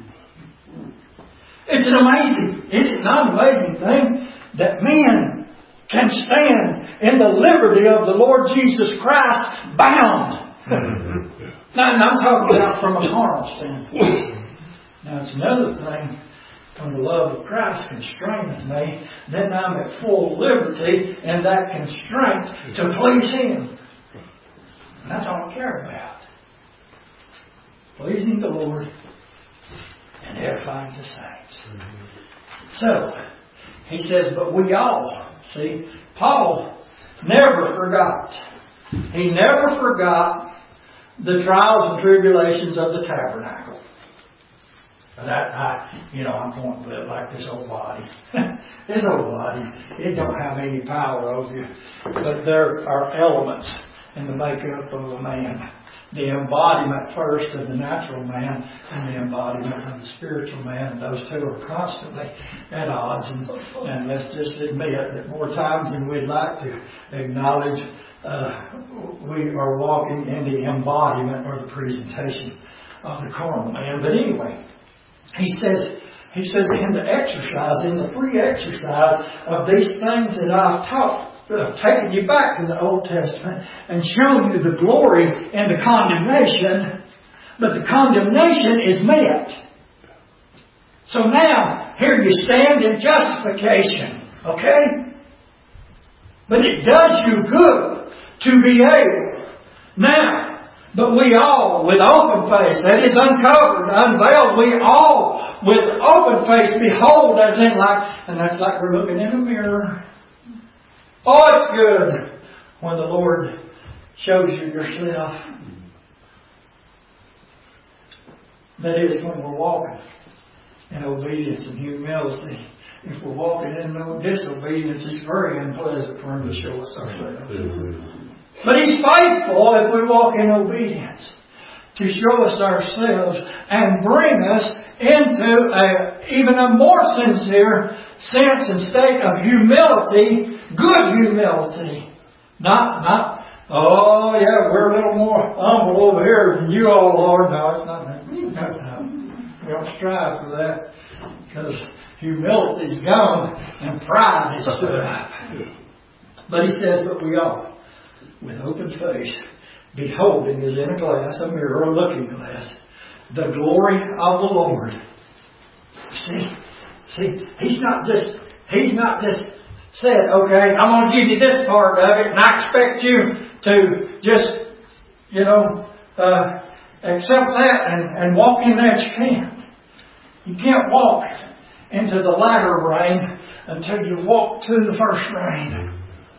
It's not an amazing thing that men can stand in the liberty of the Lord Jesus Christ bound. Now, I'm talking about from a carnal standpoint. Now, it's another thing when the love of Christ constraineth me, then I'm at full liberty in that constraint to please Him. And that's all I care about. Pleasing the Lord and edifying the saints. So, he says, but we all, see, Paul never forgot. He never forgot the trials and tribulations of the tabernacle. But I'm pointing to it like this old body. This old body, it don't have any power over you. But there are elements in the makeup of a man. The embodiment first of the natural man and the embodiment of the spiritual man. And those two are constantly at odds. And let's just admit that more times than we'd like to acknowledge, we are walking in the embodiment or the presentation of the carnal man. But anyway, he says in the exercise, in the free exercise of these things that I've taught, taken you back to the Old Testament and shown you the glory and the condemnation, but the condemnation is met. So now, here you stand in justification, okay? But it does you good to be able. Now, but we all, with open face, that is uncovered, unveiled, we all, with open face, behold, as in like, and that's like we're looking in a mirror. Oh, it's good when the Lord shows you yourself. That is when we're walking in obedience and humility. If we're walking in disobedience, it's very unpleasant for Him to show us ourselves. But He's faithful if we walk in obedience to show us ourselves and bring us into even a more sincere sense and state of humility, good humility. Not, oh yeah, we're a little more humble over here than you all, Lord. No, it's not that. No. We don't strive for that because humility's gone and pride has stood up. But he says, but we all, with open face, beholding as in a glass, a mirror, a looking glass, the glory of the Lord. See, He's not just said, okay, I'm going to give you this part of it, and I expect you to just, accept that and walk in that. You can't. You can't walk into the latter rain until you walk to the first rain.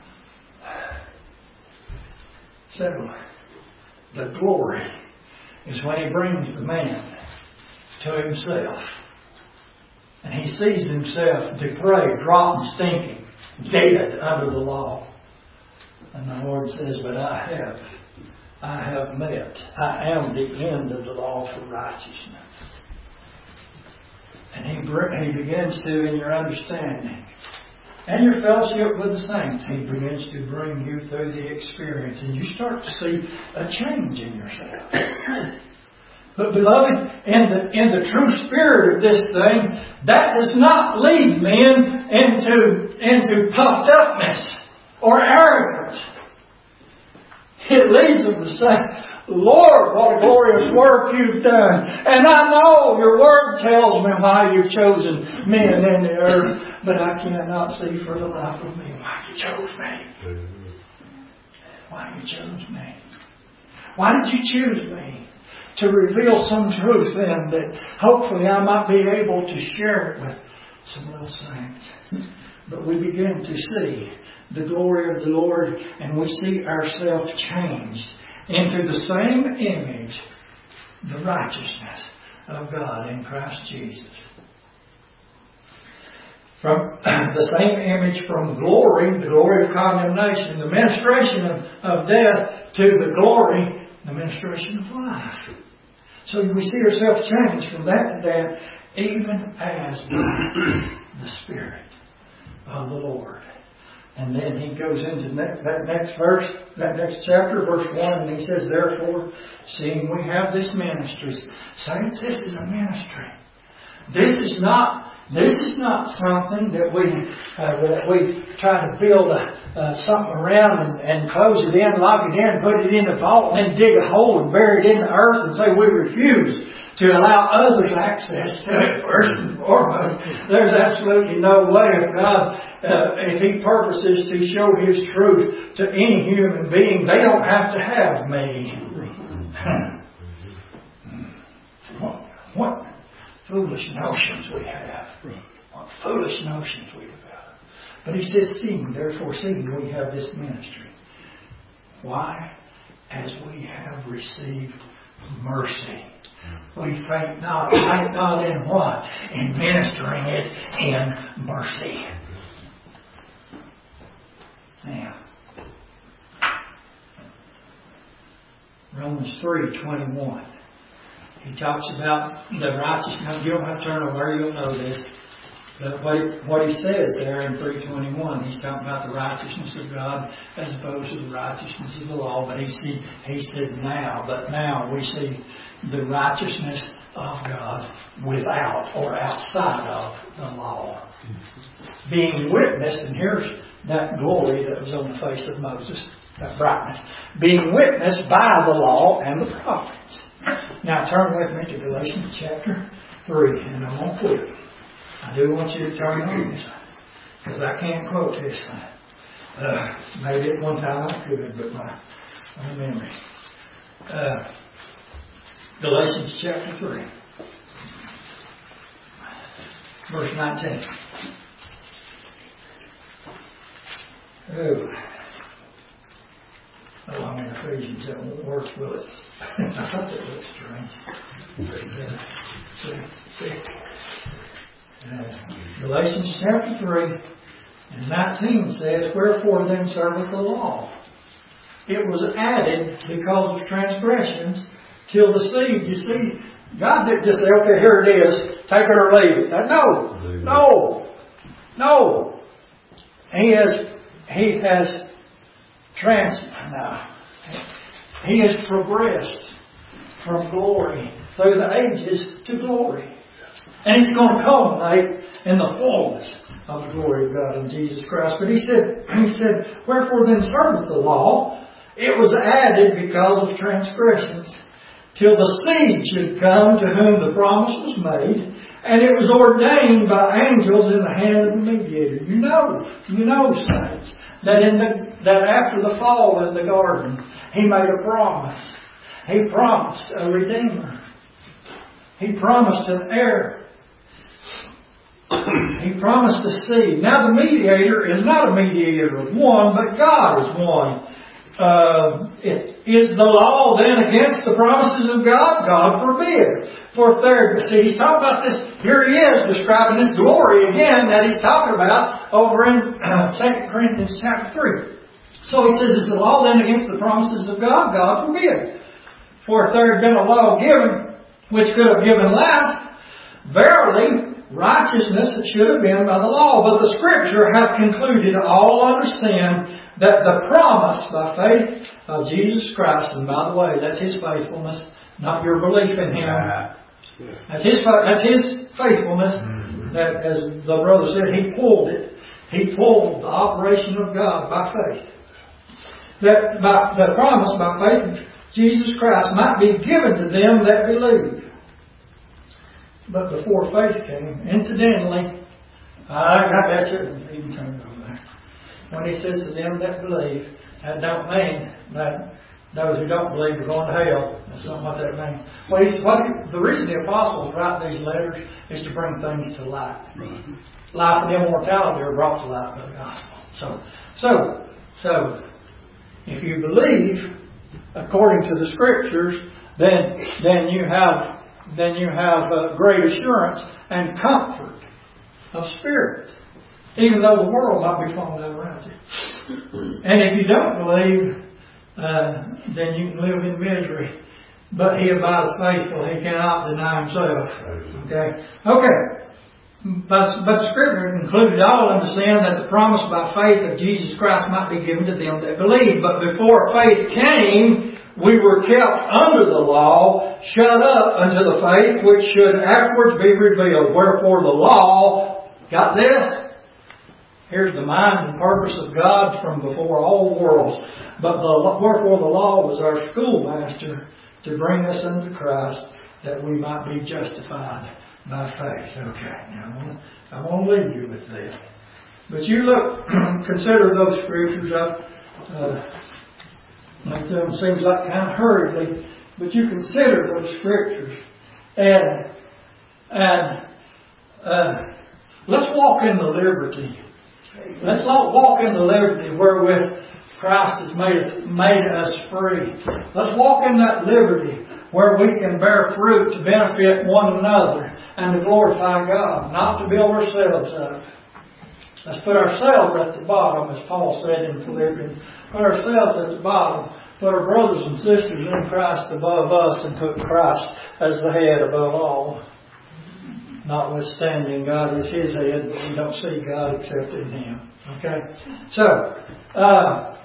So, the glory is when He brings the man to Himself. And he sees himself depraved, rotten, stinking, dead under the law. And the Lord says, but I have met. I am the end of the law for righteousness. And He begins to, in your understanding and your fellowship with the saints, He begins to bring you through the experience, and you start to see a change in yourself. But beloved, in the true spirit of this thing, that does not lead men into puffed upness or arrogance. It leads them to say, Lord, what a glorious work You've done. And I know Your Word tells me why You've chosen men in the earth, but I cannot see for the life of me why You chose me. Why You chose me. Why did You choose me? To reveal some truth then that hopefully I might be able to share it with some little saints. But we begin to see the glory of the Lord, and we see ourselves changed into the same image, the righteousness of God in Christ Jesus. From the same image from glory, the glory of condemnation, the ministration of death, to the glory, the ministration of life. So we see ourselves changed from that to that, even as the Spirit of the Lord. And then he goes into that next verse, that next chapter, verse 1, and he says, therefore, seeing we have this ministry. Saints, this is a ministry. This is not something that we try to build something around and close it in, lock it in, put it in the vault, and then dig a hole and bury it in the earth and say we refuse to allow others access to it. First and foremost, there's absolutely no way of God, if He purposes to show His truth to any human being, they don't have to have me. What foolish notions we have. What foolish notions we have. But he says, seeing we have this ministry. Why? As we have received mercy. We faint not in what? In ministering it in mercy. Now, Romans 3:21. He talks about the righteousness. You don't have to turn over, you'll know this. But what he says there in 3:21, he's talking about the righteousness of God as opposed to the righteousness of the law. But he said now we see the righteousness of God without or outside of the law. Being witnessed, and here's that glory that was on the face of Moses, that brightness. Being witnessed by the law and the prophets. Now turn with me to Galatians chapter 3, and I'm going to quit. I do want you to turn on this one, because I can't quote this one. Maybe at one time I could, but my memory. Galatians chapter 3, verse 19. Oh, I'm in Ephesians. That won't work, will it? I thought that looked strange. Galatians chapter 3 and 19 says, wherefore then serveth the law? It was added because of transgressions till the seed. You see, God didn't just say, okay, here it is, take it or leave it. No. He has progressed from glory through the ages to glory. And it's going to culminate in the fullness of the glory of God in Jesus Christ. But he said, wherefore then serveth the law? It was added because of transgressions, till the seed should come to whom the promise was made, and it was ordained by angels in the hand of the mediator. You know, saints, that after the fall in the garden, He made a promise. He promised a Redeemer. He promised an heir. He promised a seed. Now the mediator is not a mediator of one, but God is one. Is the law then against the promises of God? God forbid. He's talking about this. Here he is describing this glory again that he's talking about over in 2 Corinthians chapter 3. So he says, is the law then against the promises of God? God forbid. For if there had been a law given which could have given life, verily righteousness that should have been by the law. But the Scripture hath concluded all understand that the promise by faith of Jesus Christ, and by the way, that's His faithfulness, not your belief in Him. That's His faithfulness. That, as the brother said, He pulled it. He pulled the operation of God by faith. That by the promise by faith of Jesus Christ might be given to them that believe. But before faith came, incidentally, that shouldn't even turn over there. When He says to them that believe, that don't mean that those who don't believe are going to hell. That's not what that means. Well, the reason the apostles write these letters is to bring things to light. Life and immortality are brought to light by the gospel. So, if you believe according to the Scriptures, then you have great assurance and comfort of spirit, even though the world might be falling down around you. And if you don't believe, then you can live in misery. But He abideth faithful; He cannot deny Himself. Okay. But the Scripture concluded all understand that the promise by faith of Jesus Christ might be given to them that believe. But before faith came, we were kept under the law, shut up unto the faith which should afterwards be revealed. Wherefore the law, got this? Here's the mind and purpose of God from before all worlds. But wherefore the law was our schoolmaster to bring us unto Christ, that we might be justified by faith. Okay, now I won't leave you with that. But you look, consider those Scriptures. Like them seems like kind of hurriedly, but you consider those Scriptures, and let's walk in the liberty. Let's not walk in the liberty wherewith Christ has made us free. Let's walk in that liberty where we can bear fruit to benefit one another and to glorify God, not to build ourselves up. Let's put ourselves at the bottom, as Paul said in Philippians. Put ourselves at the bottom. Put our brothers and sisters in Christ above us, and put Christ as the head above all. Notwithstanding, God is His head, but we don't see God except in Him. Okay? So,